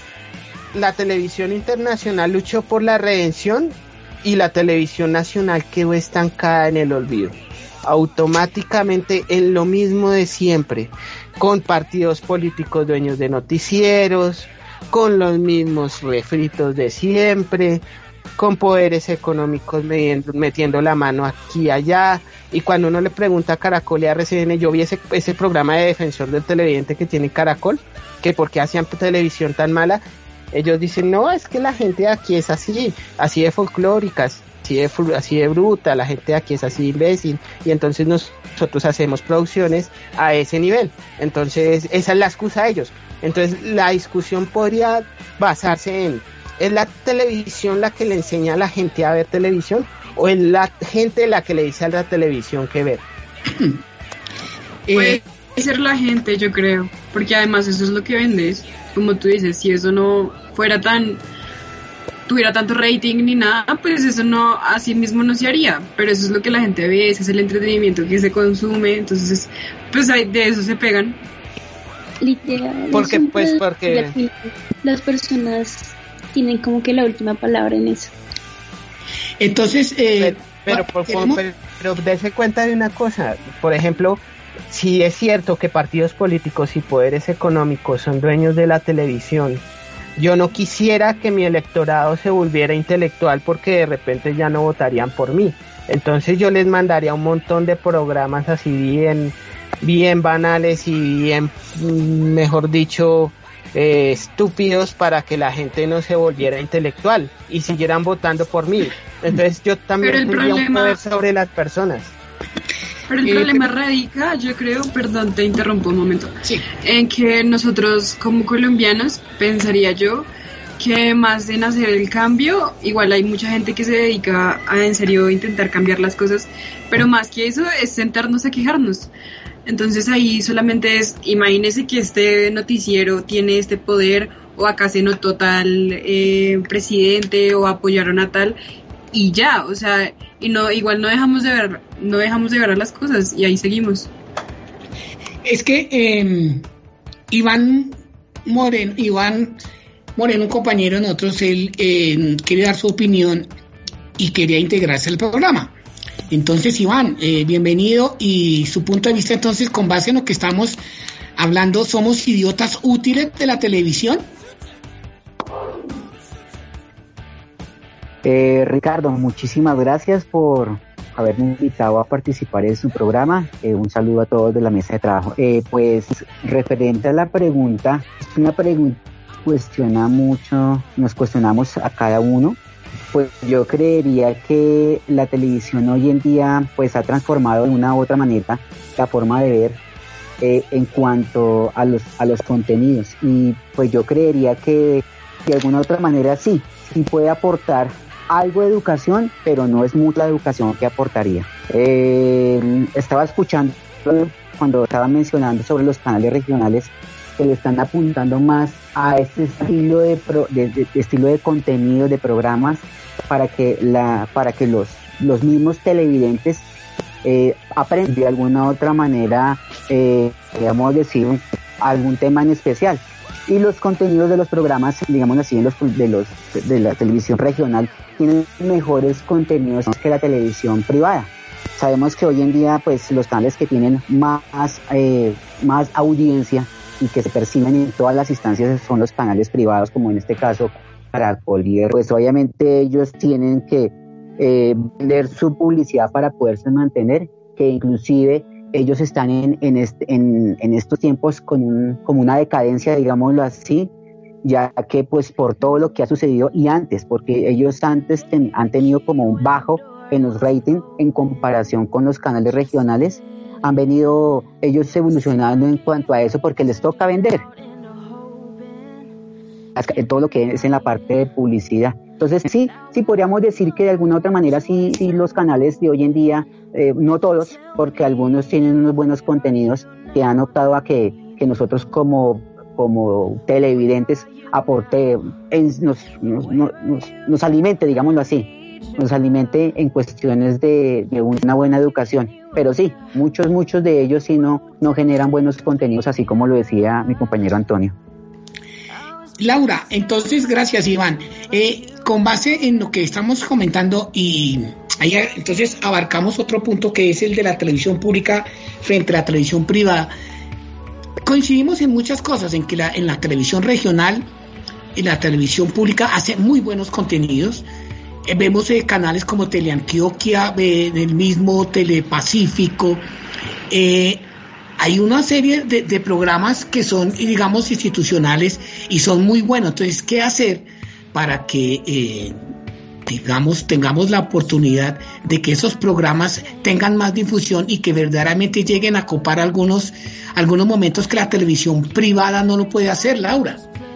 la televisión internacional luchó por la redención, y la televisión nacional quedó estancada en el olvido, automáticamente en lo mismo de siempre, con partidos políticos dueños de noticieros, con los mismos refritos de siempre, con poderes económicos metiendo, metiendo la mano aquí y allá. Y cuando uno le pregunta a Caracol y a R C N, yo vi ese, ese programa de defensor del televidente que tiene Caracol, que por qué hacían televisión tan mala. Ellos dicen, no, es que la gente aquí es así, así de folclóricas. así de, así de bruta, la gente de aquí es así de imbécil, y entonces nos, nosotros hacemos producciones a ese nivel. Entonces esa es la excusa de ellos. Entonces la discusión podría basarse en, ¿es la televisión la que le enseña a la gente a ver televisión? ¿O es la gente la que le dice a la televisión qué ver? Puede ser la gente, yo creo, porque además eso es lo que vendes. Como tú dices, si eso no fuera tan, tuviera tanto rating ni nada, pues eso no, así mismo no se haría, pero eso es lo que la gente ve, ese es el entretenimiento que se consume, entonces pues de eso se pegan. Literal. Porque pues porque las personas tienen como que la última palabra en eso. Entonces, eh, pero, pero, por, pero, pero dése cuenta de una cosa, por ejemplo, si es cierto que partidos políticos y poderes económicos son dueños de la televisión, yo no quisiera que mi electorado se volviera intelectual porque de repente ya no votarían por mí. Entonces yo les mandaría un montón de programas así bien, bien banales y bien, mejor dicho, eh, estúpidos para que la gente no se volviera intelectual y siguieran votando por mí. Entonces yo también tendría problema... un poder sobre las personas. Pero el eh, problema que... radica, yo creo, perdón, te interrumpo un momento, sí. en que nosotros como colombianos, pensaría yo, que más en hacer el cambio, igual hay mucha gente que se dedica a en serio intentar cambiar las cosas, pero más que eso es sentarnos a quejarnos. Entonces ahí solamente es, imagínese que este noticiero tiene este poder, o acá se notó tal eh, presidente, o apoyaron a tal, y ya, o sea, y no, igual no dejamos de ver, no dejamos de ver las cosas, y ahí seguimos. Es que eh, Iván Moreno, Iván Moreno, un compañero de nosotros, él eh, quiere dar su opinión y quería integrarse al programa. Entonces, Iván, eh, bienvenido, y su punto de vista, entonces, con base en lo que estamos hablando, ¿somos idiotas útiles de la televisión? Eh, Ricardo, muchísimas gracias por haberme invitado a participar en su programa. Eh, un saludo a todos de la mesa de trabajo. Eh, pues, referente a la pregunta, es una pregunta que cuestiona mucho, nos cuestionamos a cada uno. Pues yo creería que la televisión hoy en día pues ha transformado de una u otra manera la forma de ver eh, en cuanto a los a los contenidos, y pues yo creería que de alguna u otra manera sí, sí puede aportar algo de educación, pero no es mucha la educación que aportaría. Eh, estaba escuchando cuando estaban mencionando sobre los canales regionales que le están apuntando más a este estilo de, pro, de, de, de estilo de contenido, de programas, para que la para que los los mismos televidentes eh, aprendan de alguna u otra manera, eh, digamos decir, algún tema en especial. Y los contenidos de los programas, digamos así, de los de los de la televisión regional tienen mejores contenidos que la televisión privada. Sabemos que hoy en día, pues, los canales que tienen más eh, más audiencia y que se perciben en todas las instancias son los canales privados, como en este caso Caracol y pues obviamente ellos tienen que eh, vender su publicidad para poderse mantener, que inclusive ellos están en en, este, en, en estos tiempos con un, como una decadencia, digámoslo así, ya que pues por todo lo que ha sucedido y antes, porque ellos antes ten, han tenido como un bajo en los ratings en comparación con los canales regionales, han venido ellos evolucionando en cuanto a eso porque les toca vender en todo lo que es en la parte de publicidad. Entonces sí, sí podríamos decir que de alguna otra manera sí, sí los canales de hoy en día, eh, no todos, porque algunos tienen unos buenos contenidos que han optado a que, que nosotros como, como televidentes aporte, en, nos, nos, nos, nos alimente, digámoslo así, nos alimente en cuestiones de, de una buena educación. Pero sí, muchos, muchos de ellos sí no, no generan buenos contenidos, así como lo decía mi compañero Antonio. Laura, entonces, gracias Iván. Eh, con base en lo que estamos comentando, y ahí entonces abarcamos otro punto que es el de la televisión pública frente a la televisión privada. Coincidimos en muchas cosas, en que la, en la televisión regional y la televisión pública hace muy buenos contenidos. Eh, vemos eh, canales como Teleantioquia, eh, del mismo Telepacífico. Eh, Hay una serie de, de programas que son, digamos, institucionales y son muy buenos. Entonces, ¿qué hacer para que eh, digamos, tengamos la oportunidad de que esos programas tengan más difusión y que verdaderamente lleguen a copar algunos, algunos momentos que la televisión privada no lo puede hacer, Laura.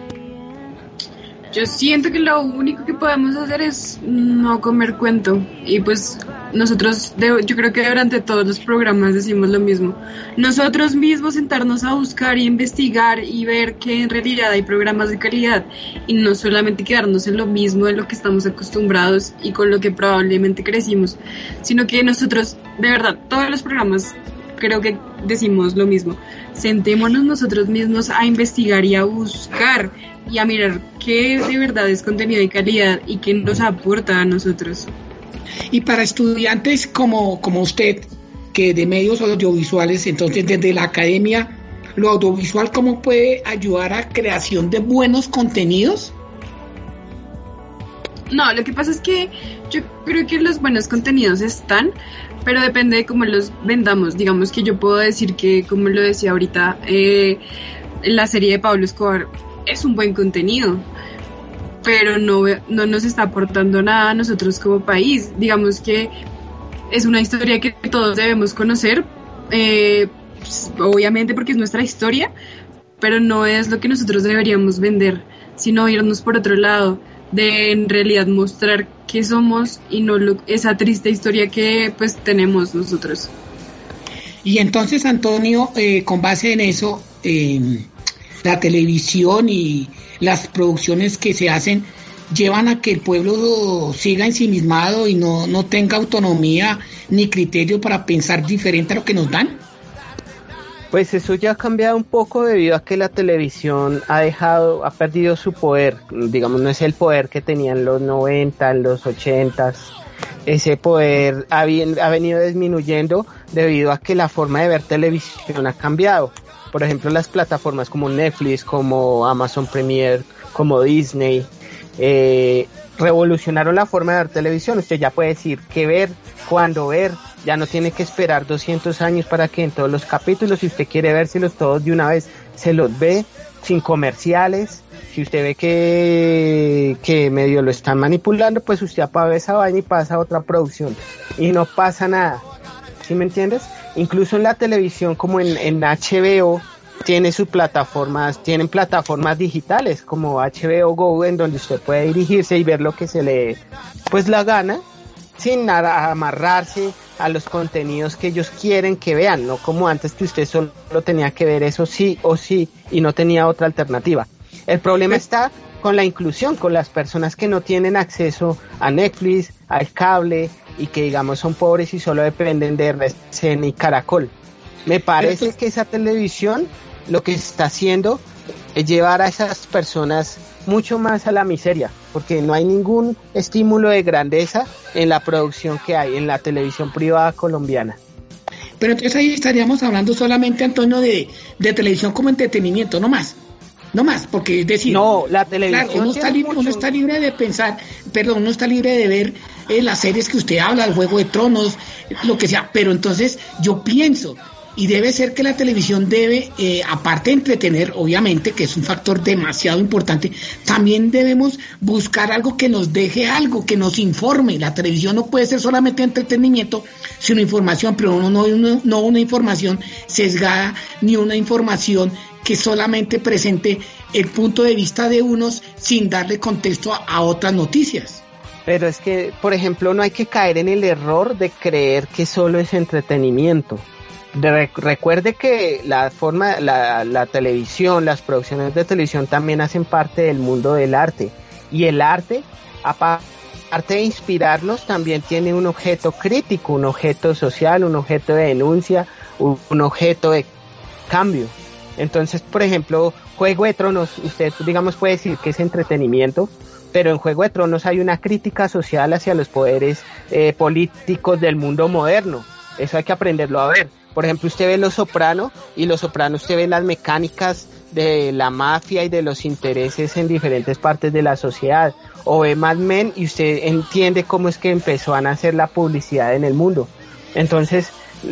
Yo siento que lo único que podemos hacer es no comer cuento. Y pues nosotros, yo creo que durante todos los programas decimos lo mismo. Nosotros mismos sentarnos a buscar y investigar y ver que en realidad hay programas de calidad. Y no solamente quedarnos en lo mismo de lo que estamos acostumbrados y con lo que probablemente crecimos. Sino que nosotros, de verdad, todos los programas creo que decimos lo mismo. Sentémonos nosotros mismos a investigar y a buscar y a mirar qué de verdad es contenido de calidad y qué nos aporta a nosotros. Y para estudiantes como, como usted, que de medios audiovisuales, entonces desde la academia, ¿lo audiovisual cómo puede ayudar a creación de buenos contenidos? No, lo que pasa es que yo creo que los buenos contenidos están, pero depende de cómo los vendamos. Digamos que yo puedo decir que, como lo decía ahorita, eh, la serie de Pablo Escobar es un buen contenido, pero no, no nos está aportando nada a nosotros como país. Digamos que es una historia que todos debemos conocer, eh, pues, obviamente porque es nuestra historia, pero no es lo que nosotros deberíamos vender, sino irnos por otro lado, de en realidad mostrar qué somos y no lo, esa triste historia que pues tenemos nosotros. Y entonces, Antonio, eh, con base en eso, eh, la televisión y las producciones que se hacen llevan a que el pueblo siga ensimismado y no, no tenga autonomía ni criterio para pensar diferente a lo que nos dan. Pues eso ya ha cambiado un poco debido a que la televisión ha dejado, ha perdido su poder. Digamos, no es el poder que tenía en los noventa, en los ochentas. Ese poder ha, bien, ha venido disminuyendo debido a que la forma de ver televisión ha cambiado. Por ejemplo, las plataformas como Netflix, como Amazon Premier, como Disney, eh, revolucionaron la forma de ver televisión. Usted ya puede decir qué ver, cuándo ver, ya no tiene que esperar doscientos años para que en todos los capítulos, si usted quiere vérselos todos de una vez, se los ve sin comerciales. Si usted ve que, que medio lo están manipulando, pues usted apaga esa vaina y pasa a otra producción y no pasa nada. ¿Sí me entiendes? Incluso en la televisión, como en, en H B O, tiene sus plataformas, tienen plataformas digitales como H B O Go, en donde usted puede dirigirse y ver lo que se le pues la gana, sin nada amarrarse a los contenidos que ellos quieren que vean, no como antes que usted solo tenía que ver eso sí o sí y no tenía otra alternativa. El problema está con la inclusión, con las personas que no tienen acceso a Netflix, al cable y que digamos son pobres y solo dependen de R C N y Caracol. Me parece que esa televisión lo que está haciendo es llevar a esas personas mucho más a la miseria, porque no hay ningún estímulo de grandeza en la producción que hay en la televisión privada colombiana. Pero entonces ahí estaríamos hablando solamente, Antonio, de, de televisión como entretenimiento, no más. No más, porque es decir, no, la televisión claro, uno está libre, uno está libre de pensar, perdón, uno está libre de ver eh, las series que usted habla, el Juego de Tronos, lo que sea, pero entonces yo pienso, y debe ser que la televisión debe, eh, aparte de entretener, obviamente, que es un factor demasiado importante, también debemos buscar algo que nos deje algo, que nos informe. La televisión no puede ser solamente entretenimiento, sino información, pero no, no, no, no una información sesgada, ni una información que solamente presente el punto de vista de unos sin darle contexto a, a otras noticias. Pero es que, por ejemplo, no hay que caer en el error de creer que solo es entretenimiento. De, recuerde que la forma, la, la televisión, las producciones de televisión también hacen parte del mundo del arte. Y el arte, aparte de inspirarnos, también tiene un objeto crítico, un objeto social, un objeto de denuncia, un, un objeto de cambio. Entonces, por ejemplo, Juego de Tronos, usted digamos puede decir que es entretenimiento, pero en Juego de Tronos hay una crítica social hacia los poderes eh, políticos del mundo moderno. Eso hay que aprenderlo a ver. Por ejemplo, usted ve Los Soprano, y Los Soprano usted ve las mecánicas de la mafia y de los intereses en diferentes partes de la sociedad. O ve Mad Men y usted entiende cómo es que empezó a nacer la publicidad en el mundo. Entonces,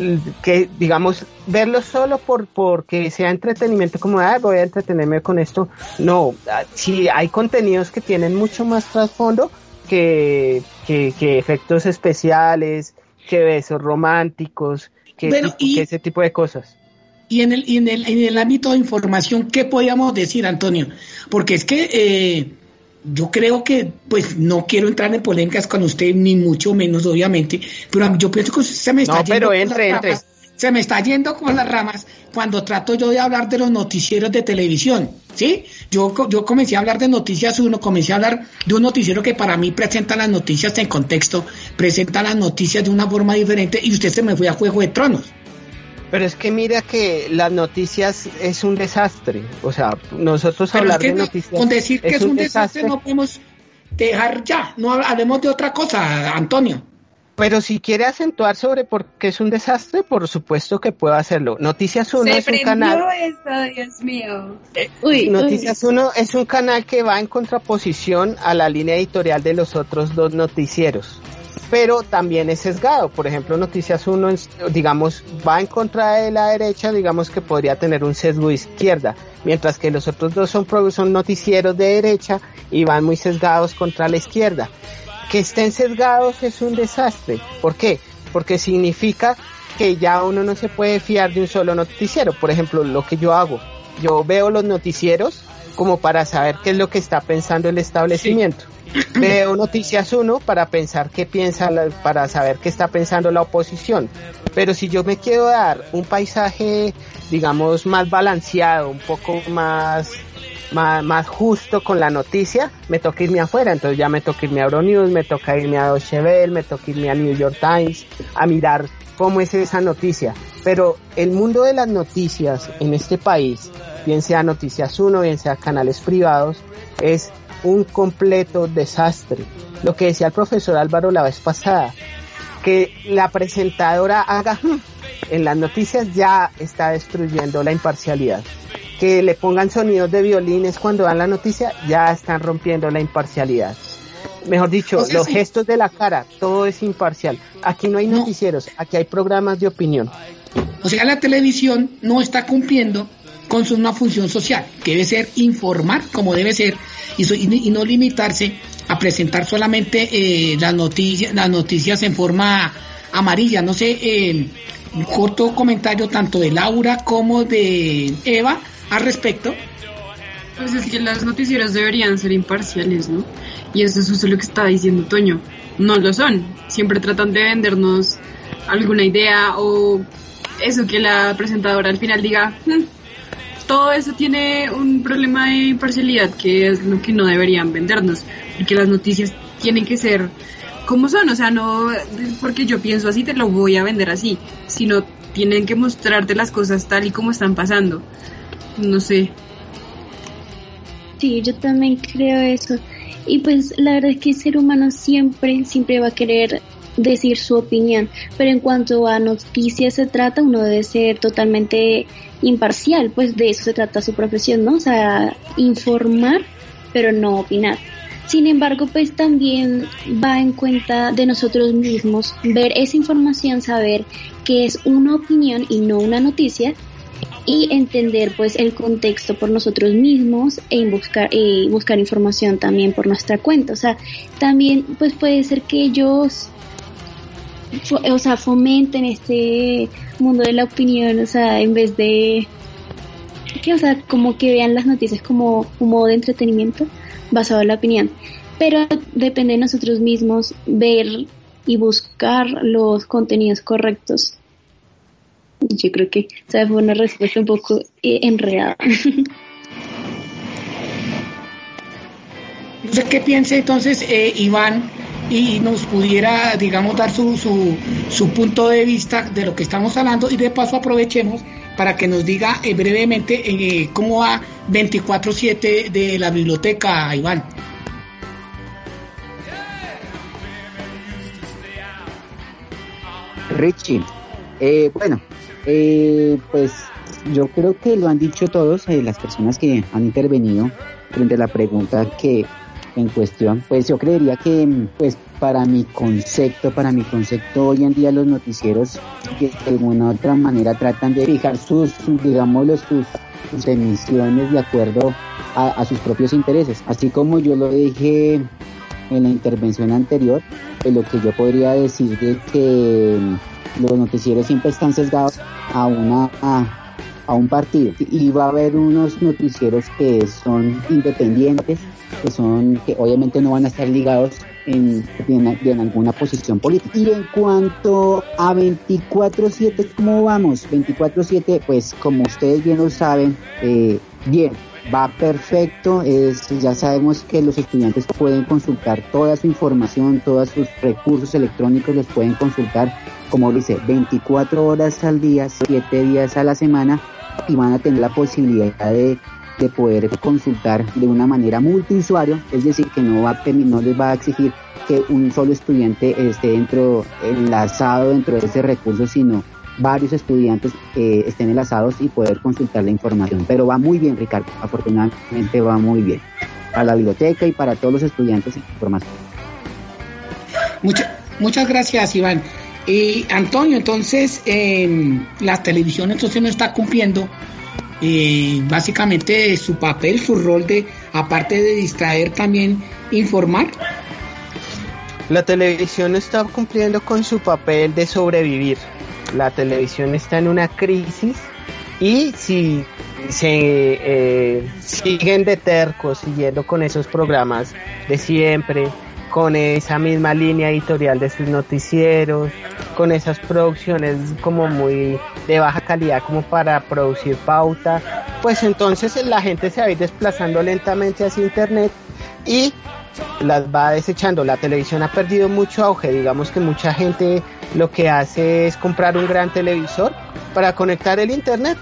que digamos, verlo solo por porque sea entretenimiento, como ah, voy a entretenerme con esto, no, si hay contenidos que tienen mucho más trasfondo, que, que, que efectos especiales, que besos románticos, que, bueno, y, que ese tipo de cosas. Y en el, y en el, en el ámbito de información, ¿qué podríamos decir, Antonio? Porque es que eh, yo creo que, pues, no quiero entrar en polémicas con usted, ni mucho menos, obviamente, pero yo pienso que se me está no, yendo pero con entre, las entre. ramas, se me está yendo con las ramas cuando trato yo de hablar de los noticieros de televisión, ¿sí? Yo, yo comencé a hablar de Noticias uno, comencé a hablar de un noticiero que para mí presenta las noticias en contexto, presenta las noticias de una forma diferente, y usted se me fue a Juego de Tronos. Pero es que mira que las noticias es un desastre, o sea, nosotros Pero hablar es que de no, noticias con decir que es, es un desastre, desastre no podemos dejar ya, no hablemos de otra cosa, Antonio. Pero si quiere acentuar sobre por qué es un desastre, por supuesto que puedo hacerlo. Noticias uno Se es un canal. Esto, Dios mío. Eh, uy, Noticias uno es un canal que va en contraposición a la línea editorial de los otros dos noticieros. Pero también es sesgado. Por ejemplo, Noticias uno, digamos, va en contra de la derecha, digamos que podría tener un sesgo de izquierda, mientras que los otros dos son, son noticieros de derecha y van muy sesgados contra la izquierda. Que estén sesgados es un desastre. ¿Por qué? Porque significa que ya uno no se puede fiar de un solo noticiero. Por ejemplo, lo que yo hago, yo veo los noticieros como para saber qué es lo que está pensando el establecimiento. Sí. Veo Noticias uno para pensar qué piensa, la, para saber qué está pensando la oposición. Pero si yo me quiero dar un paisaje, digamos, más balanceado, un poco más, más, más justo con la noticia, me toca irme afuera. Entonces ya me toca irme a Euronews, me toca irme a Deutsche Welle, me toca irme a New York Times, a mirar cómo es esa noticia. Pero el mundo de las noticias en este país, bien sea Noticias uno, bien sea canales privados, es un completo desastre. Lo que decía el profesor Álvaro la vez pasada, que la presentadora haga en las noticias ya está destruyendo la imparcialidad. Que le pongan sonidos de violines cuando dan la noticia ya están rompiendo la imparcialidad. Mejor dicho, o sea, los sí. gestos de la cara, todo es imparcial. Aquí no hay no. noticieros, aquí hay programas de opinión. O sea, la televisión no está cumpliendo con su una función social, que debe ser informar como debe ser y, so, y, y no limitarse a presentar solamente eh, las noticias las noticias en forma amarilla. No sé, eh, un corto comentario tanto de Laura como de Eva al respecto. Pues es que los noticieros deberían ser imparciales, ¿no? Y eso es justo lo que estaba diciendo Toño. No lo son. Siempre tratan de vendernos alguna idea o eso que la presentadora al final diga, hm, todo eso tiene un problema de imparcialidad, que es lo que no deberían vendernos, porque las noticias tienen que ser como son, o sea, no porque yo pienso así te lo voy a vender así, sino tienen que mostrarte las cosas tal y como están pasando. No sé. Sí, yo también creo eso. Y pues la verdad es que el ser humano siempre, siempre va a querer decir su opinión, pero en cuanto a noticias se trata, uno debe ser totalmente imparcial, pues de eso se trata su profesión, ¿no? O sea, informar, pero no opinar. Sin embargo, pues también va en cuenta de nosotros mismos ver esa información, saber que es una opinión y no una noticia, y entender pues el contexto por nosotros mismos e buscar eh, buscar información también por nuestra cuenta. O sea, también pues puede ser que ellos o sea fomenten este mundo de la opinión, o sea, en vez de que o sea como que vean las noticias como un modo de entretenimiento basado en la opinión, pero depende de nosotros mismos ver y buscar los contenidos correctos. Yo creo que o sea, fue una respuesta un poco eh, enredada. No sé qué piense entonces eh, Iván, y nos pudiera, digamos, dar su, su, su punto de vista de lo que estamos hablando, y de paso aprovechemos para que nos diga eh, brevemente eh, cómo va veinticuatro siete de la biblioteca, Iván. Richie, eh, bueno, eh, pues yo creo que lo han dicho todos, eh, las personas que han intervenido frente a la pregunta que en cuestión. Pues yo creería que, pues para mi concepto, para mi concepto hoy en día los noticieros que de alguna u otra manera tratan de fijar sus, digámoslo, sus, sus emisiones de acuerdo a, a sus propios intereses. Así como yo lo dije en la intervención anterior, pues lo que yo podría decir de que los noticieros siempre están sesgados a una a, a un partido, y va a haber unos noticieros que son independientes, que son que obviamente no van a estar ligados en, en, en alguna posición política. Y en cuanto a veinticuatro siete, ¿cómo vamos? veinticuatro siete, pues como ustedes bien lo saben, eh, bien, va perfecto. Es, ya sabemos que los estudiantes pueden consultar toda su información, todos sus recursos electrónicos los pueden consultar, como dice, veinticuatro horas al día, siete días a la semana, y van a tener la posibilidad de de poder consultar de una manera multiusuario, es decir, que no va a, no les va a exigir que un solo estudiante esté dentro, enlazado dentro de ese recurso, sino varios estudiantes eh, estén enlazados y poder consultar la información. Pero va muy bien, Ricardo, afortunadamente va muy bien para la biblioteca y para todos los estudiantes en formación. Mucha, muchas gracias, Iván. Y Antonio, entonces eh, la televisión entonces no está cumpliendo Eh, básicamente su papel, su rol de, aparte de distraer, también informar. La televisión está cumpliendo con su papel de sobrevivir. La televisión está en una crisis, y si se eh, siguen de tercos siguiendo con esos programas de siempre, con esa misma línea editorial de sus noticieros, con esas producciones como muy de baja calidad como para producir pauta, pues entonces la gente se va a ir desplazando lentamente hacia internet y las va desechando. La televisión ha perdido mucho auge, digamos que mucha gente lo que hace es comprar un gran televisor para conectar el internet,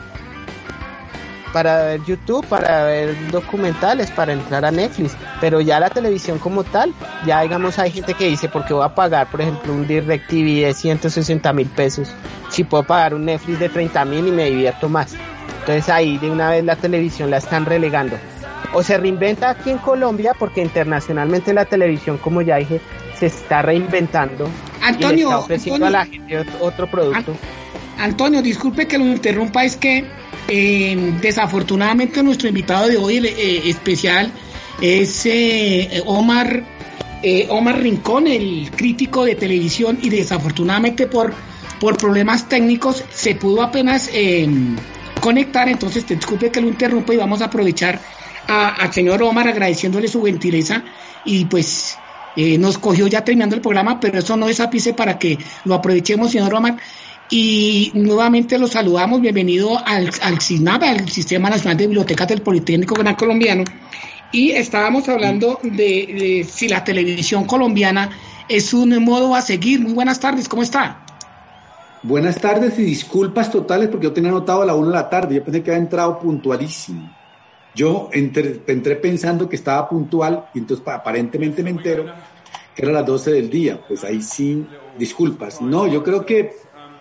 para ver YouTube, para ver documentales, para entrar a Netflix, pero ya la televisión como tal, ya digamos hay gente que dice, ¿por qué voy a pagar, por ejemplo, un DirecTV de ciento sesenta mil pesos si puedo pagar un Netflix de treinta mil y me divierto más? Entonces ahí de una vez la televisión la están relegando. O se reinventa aquí en Colombia, porque internacionalmente la televisión, como ya dije, se está reinventando. Antonio, y le está ofreciendo Antonio, a la gente otro producto. Antonio, disculpe que lo interrumpa, es que eh, desafortunadamente nuestro invitado de hoy eh, especial es eh, Omar eh, Omar Rincón, el crítico de televisión, y desafortunadamente por, por problemas técnicos se pudo apenas eh, conectar. Entonces te disculpe que lo interrumpa y vamos a aprovechar al señor Omar agradeciéndole su gentileza, y pues eh, nos cogió ya terminando el programa, pero eso no es ápice para que lo aprovechemos, señor Omar. Y nuevamente lo saludamos, bienvenido al, al SINAB, al Sistema Nacional de Bibliotecas del Politécnico Gran Colombiano. Y estábamos hablando de, de si la televisión colombiana es un modo a seguir. Muy buenas tardes, ¿cómo está? Buenas tardes y disculpas totales porque yo tenía anotado a la una de la tarde, yo pensé que había entrado puntualísimo. Yo entré, entré pensando que estaba puntual y entonces aparentemente me entero que era las doce del día. Pues ahí sí, disculpas. No, yo creo que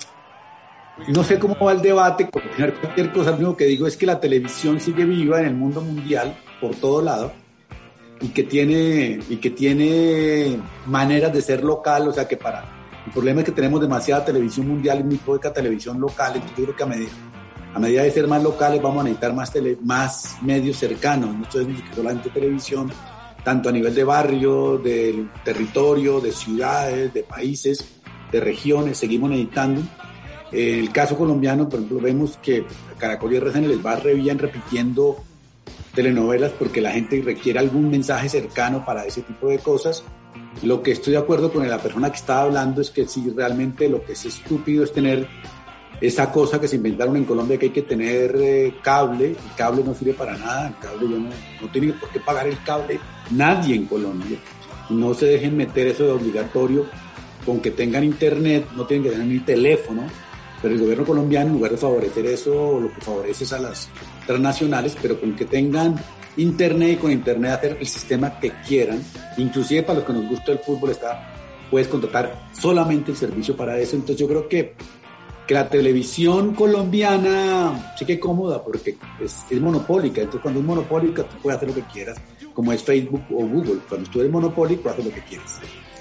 no sé cómo va el debate, cualquier cosa, lo único que digo es que la televisión sigue viva en el mundo mundial, por todo lado, y que tiene, y que tiene maneras de ser local, o sea que para, el problema es que tenemos demasiada televisión mundial y muy poca televisión local, entonces yo creo que a medida, a medida de ser más locales vamos a necesitar más, tele, más medios cercanos, no estoy diciendo que solamente televisión, tanto a nivel de barrio, de territorio, de ciudades, de países, de regiones, seguimos necesitando. El caso colombiano, por ejemplo, vemos que Caracol y R C N les va re bien repitiendo telenovelas porque la gente requiere algún mensaje cercano para ese tipo de cosas. Lo que estoy de acuerdo con la persona que estaba hablando es que si realmente lo que es estúpido es tener esa cosa que se inventaron en Colombia, que hay que tener eh, cable. El cable no sirve para nada, el cable ya no, no tiene por qué pagar el cable nadie en Colombia. No se dejen meter eso de obligatorio, con que tengan internet, no tienen que tener ni teléfono. Pero el gobierno colombiano, en lugar de favorecer eso, lo que favorece es a las transnacionales, pero con que tengan internet y con internet hacer el sistema que quieran, inclusive para los que nos gusta el fútbol, está, puedes contratar solamente el servicio para eso. Entonces yo creo que, que la televisión colombiana sí que es cómoda porque es, es monopólica. Entonces cuando es monopólica tú puedes hacer lo que quieras, como es Facebook o Google. Cuando tú eres monopólico haces lo que quieras.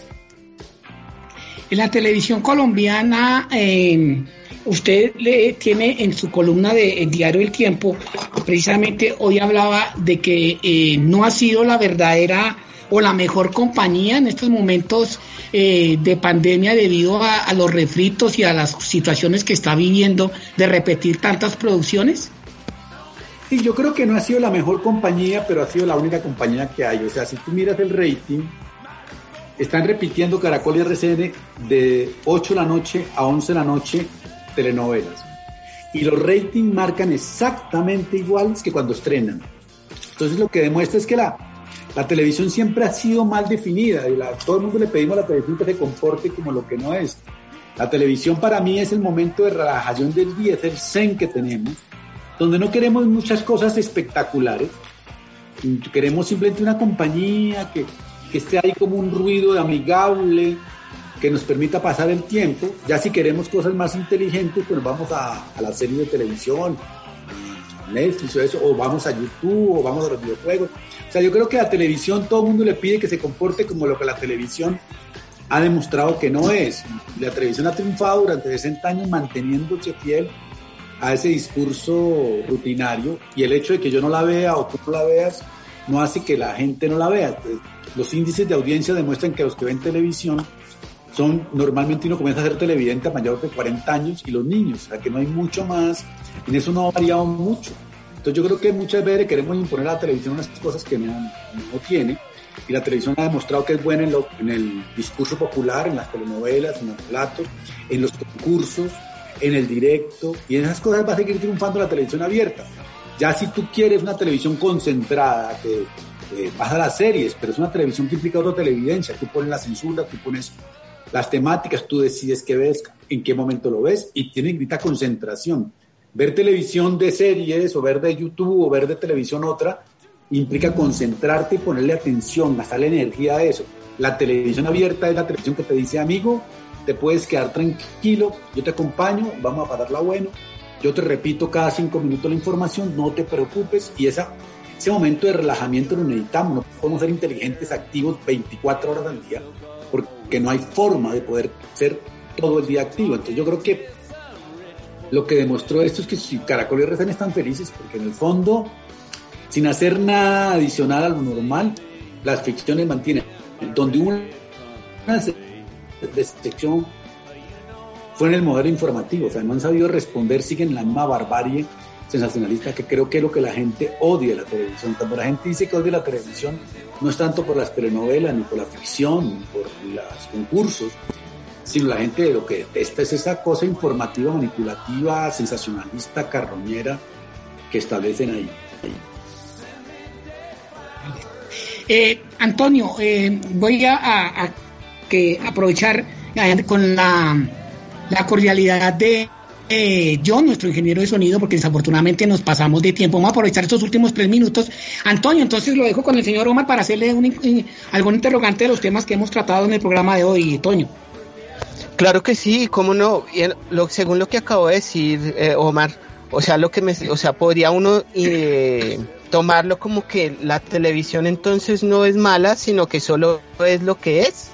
En la televisión colombiana, eh, usted le tiene en su columna de El Diario El Tiempo, precisamente hoy hablaba de que eh, no ha sido la verdadera o la mejor compañía en estos momentos eh, de pandemia debido a, a los refritos y a las situaciones que está viviendo de repetir tantas producciones? Sí, yo creo que no ha sido la mejor compañía, pero ha sido la única compañía que hay. O sea, si tú miras el rating, están repitiendo Caracol y R C N de ocho de la noche a once de la noche telenovelas. Y los ratings marcan exactamente iguales que cuando estrenan. Entonces lo que demuestra es que la, la televisión siempre ha sido mal definida. Y la, todo el mundo le pedimos a la televisión que se comporte como lo que no es. La televisión para mí es el momento de relajación del día, es el zen que tenemos, donde no queremos muchas cosas espectaculares. Queremos simplemente una compañía que, que esté ahí como un ruido amigable, que nos permita pasar el tiempo. Ya si queremos cosas más inteligentes, pues vamos a, a la serie de televisión, a Netflix o eso, o vamos a YouTube, o vamos a los videojuegos. O sea, yo creo que la televisión, todo el mundo le pide que se comporte como lo que la televisión ha demostrado que no es. La televisión ha triunfado durante sesenta años manteniéndose fiel a ese discurso rutinario, y el hecho de que yo no la vea o tú no la veas no hace que la gente no la vea. Los índices de audiencia demuestran que los que ven televisión son, normalmente uno comienza a ser televidente a mayor de cuarenta años, y los niños, o sea que no hay mucho más, en eso no ha variado mucho. Entonces yo creo que muchas veces queremos imponer a la televisión unas cosas que no, no tiene, y la televisión ha demostrado que es buena en, lo, en el discurso popular, en las telenovelas, en los relatos, en los concursos, en el directo, y en esas cosas va a seguir triunfando la televisión abierta. Ya si tú quieres una televisión concentrada, que eh, vas a las series, pero es una televisión que implica otra televidencia, tú pones la censura, tú pones las temáticas, tú decides qué ves, en qué momento lo ves, y tiene grita concentración. Ver televisión de series, o ver de YouTube, o ver de televisión otra, implica concentrarte y ponerle atención, gastarle energía a eso. La televisión abierta es la televisión que te dice, amigo, te puedes quedar tranquilo, yo te acompaño, vamos a pasarla bueno, yo te repito cada cinco minutos la información, no te preocupes, y esa, ese momento de relajamiento lo necesitamos. No podemos ser inteligentes, activos veinticuatro horas al día, porque no hay forma de poder ser todo el día activo. Entonces yo creo que lo que demostró esto es que si Caracol y R C N están felices, porque en el fondo, sin hacer nada adicional a lo normal, las ficciones mantienen, donde hubo una decepción fue en el modelo informativo. O sea, no han sabido responder, siguen la misma barbarie sensacionalista, que creo que es lo que la gente odia de la televisión. Cuando la gente dice que odia la televisión, no es tanto por las telenovelas, ni por la ficción, ni por los concursos, sino la gente lo que detesta es esa cosa informativa, manipulativa, sensacionalista, carroñera que establecen ahí. Eh, Antonio, eh, voy a, a, a que aprovechar eh, con la, la cordialidad de eh, John, nuestro ingeniero de sonido, porque desafortunadamente nos pasamos de tiempo. Vamos a aprovechar estos últimos tres minutos. Antonio, entonces lo dejo con el señor Omar para hacerle un, eh, algún interrogante de los temas que hemos tratado en el programa de hoy, Toño. Claro que sí, cómo no. Y en, lo, según lo que acabo de decir, eh, Omar, o sea, lo que me, o sea, podría uno eh, tomarlo como que la televisión entonces no es mala, sino que solo es lo que es.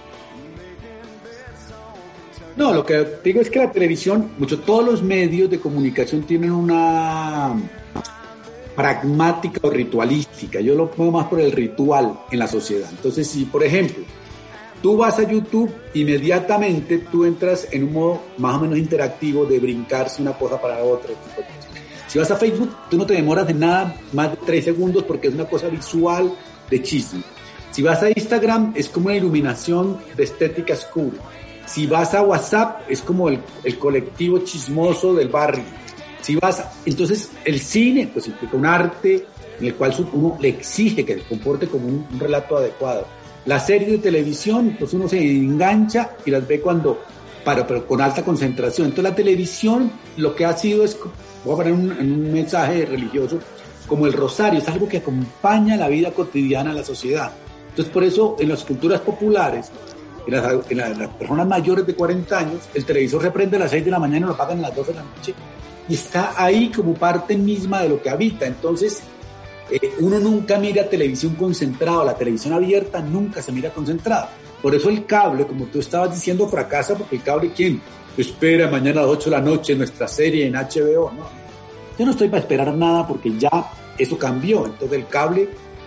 No, lo que digo es que la televisión, mucho, todos los medios de comunicación tienen una pragmática o ritualística. Yo lo pongo más por el ritual en la sociedad. Entonces, si por ejemplo tú vas a YouTube, inmediatamente tú entras en un modo más o menos interactivo de brincarse una cosa para otra. Si vas a Facebook, tú no te demoras de nada más de tres segundos porque es una cosa visual de chisme. Si vas a Instagram, es como una iluminación de estética oscura. Si vas a WhatsApp, es como el, el colectivo chismoso del barrio. Si vas, a, entonces el cine, pues implica un arte en el cual uno le exige que se comporte como un, un relato adecuado. La serie de televisión, pues uno se engancha y las ve cuando, para, pero con alta concentración. Entonces la televisión lo que ha sido es, voy a poner un, en un mensaje religioso, como el rosario, es algo que acompaña la vida cotidiana de la sociedad. Entonces por eso en las culturas populares, en las, en las, en las personas mayores de cuarenta años, el televisor se prende a las seis de la mañana y lo apagan a las doce de la noche, y está ahí como parte misma de lo que habita. Entonces Eh, uno nunca mira televisión concentrada, la televisión abierta nunca se mira concentrada. Por eso el cable, como tú estabas diciendo, fracasa, porque el cable, ¿quién? Espera mañana a las ocho de la noche nuestra serie en H B O. No, yo no estoy para esperar nada porque ya eso cambió. Entonces el cable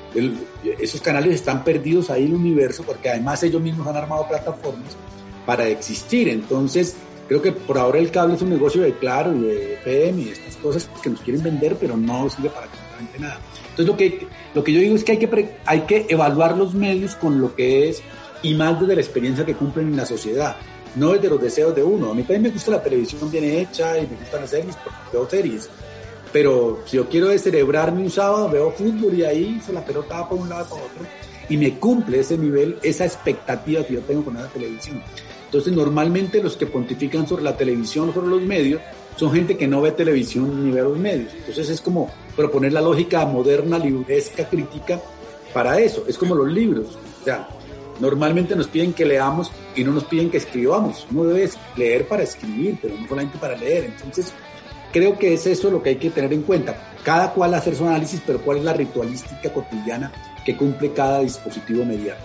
el, esos canales están perdidos ahí en el universo porque además ellos mismos han armado plataformas para existir. Entonces, creo que por ahora el cable es un negocio de Claro y de P M y estas cosas que nos quieren vender, pero no sirve para absolutamente nada. Entonces, lo que, lo que yo digo es que hay que, pre, hay que evaluar los medios con lo que es y más desde la experiencia que cumplen en la sociedad, no desde los deseos de uno. A mí también me gusta la televisión bien hecha y me gustan las series, porque veo series. Pero si yo quiero descerebrarme un sábado, veo fútbol y ahí se la pelota va por un lado y por otro. Y me cumple ese nivel, esa expectativa que yo tengo con esa televisión. Entonces, normalmente los que pontifican sobre la televisión o sobre los medios son gente que no ve televisión ni ve los medios. Entonces, es como proponer la lógica moderna, libresca, crítica para eso. Es como los libros. O sea, normalmente nos piden que leamos y no nos piden que escribamos. Uno debe leer para escribir, pero no solamente para leer. Entonces, creo que es eso lo que hay que tener en cuenta. Cada cual hacer su análisis, pero cuál es la ritualística cotidiana que cumple cada dispositivo mediático.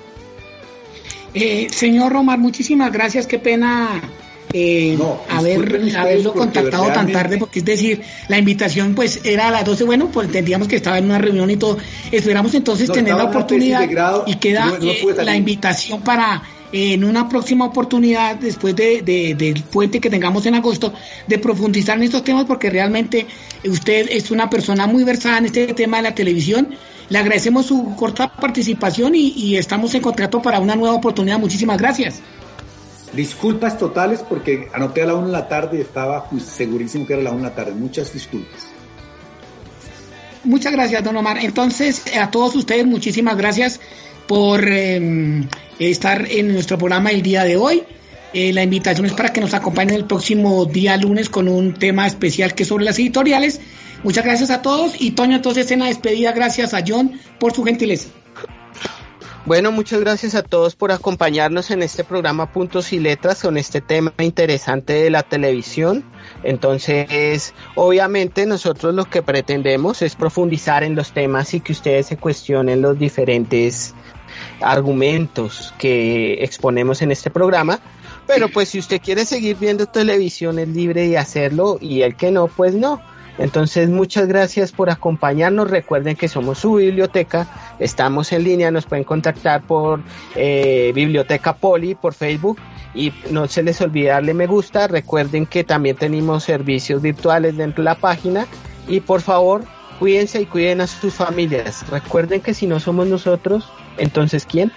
Eh, señor Omar, muchísimas gracias. Qué pena eh, no, haber, haberlo contactado realmente tan tarde, porque es decir, la invitación pues era a las doce. Bueno, pues entendíamos que estaba en una reunión y todo. Esperamos entonces no, tener la oportunidad grado, y queda no, no eh, la invitación para eh, en una próxima oportunidad, después de, de, del puente que tengamos en agosto, de profundizar en estos temas, porque realmente usted es una persona muy versada en este tema de la televisión. Le agradecemos su corta participación y, y estamos en contrato para una nueva oportunidad. Muchísimas gracias. Disculpas totales porque anoté a la una de la tarde y estaba segurísimo que era a la una de la tarde. Muchas disculpas. Muchas gracias, don Omar. Entonces, a todos ustedes, muchísimas gracias por eh, estar en nuestro programa el día de hoy. Eh, la invitación es para que nos acompañen el próximo día lunes con un tema especial que es sobre las editoriales. Muchas gracias a todos. Y Toño, entonces en la despedida, gracias a John por su gentileza. Bueno, muchas gracias a todos por acompañarnos en este programa Puntos y Letras con este tema interesante de la televisión. Entonces, obviamente nosotros lo que pretendemos es profundizar en los temas y que ustedes se cuestionen los diferentes argumentos que exponemos en este programa. Pero pues si usted quiere seguir viendo televisión es libre de hacerlo y el que no, pues no. Entonces, muchas gracias por acompañarnos. Recuerden que somos su biblioteca, estamos en línea, nos pueden contactar por eh, Biblioteca Poli, por Facebook, y no se les olvide darle me gusta. Recuerden que también tenemos servicios virtuales dentro de la página y por favor, cuídense y cuiden a sus familias. Recuerden que si no somos nosotros, entonces ¿quién?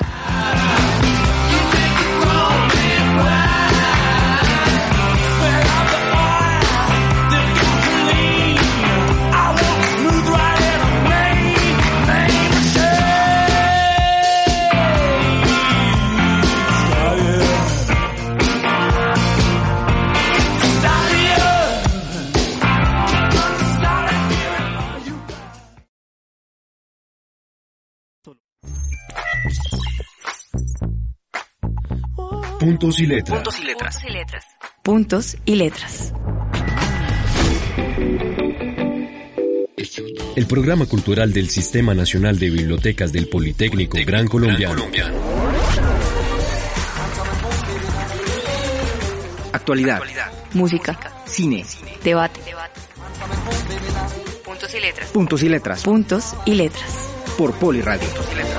Puntos y letras. Puntos y letras. Puntos y letras. Puntos y letras. El programa cultural del Sistema Nacional de Bibliotecas del Politécnico Gran Colombiano. Actualidad. Música. Cine. Debate. Puntos y letras. Puntos y letras. Puntos y letras. Por Poli Radio.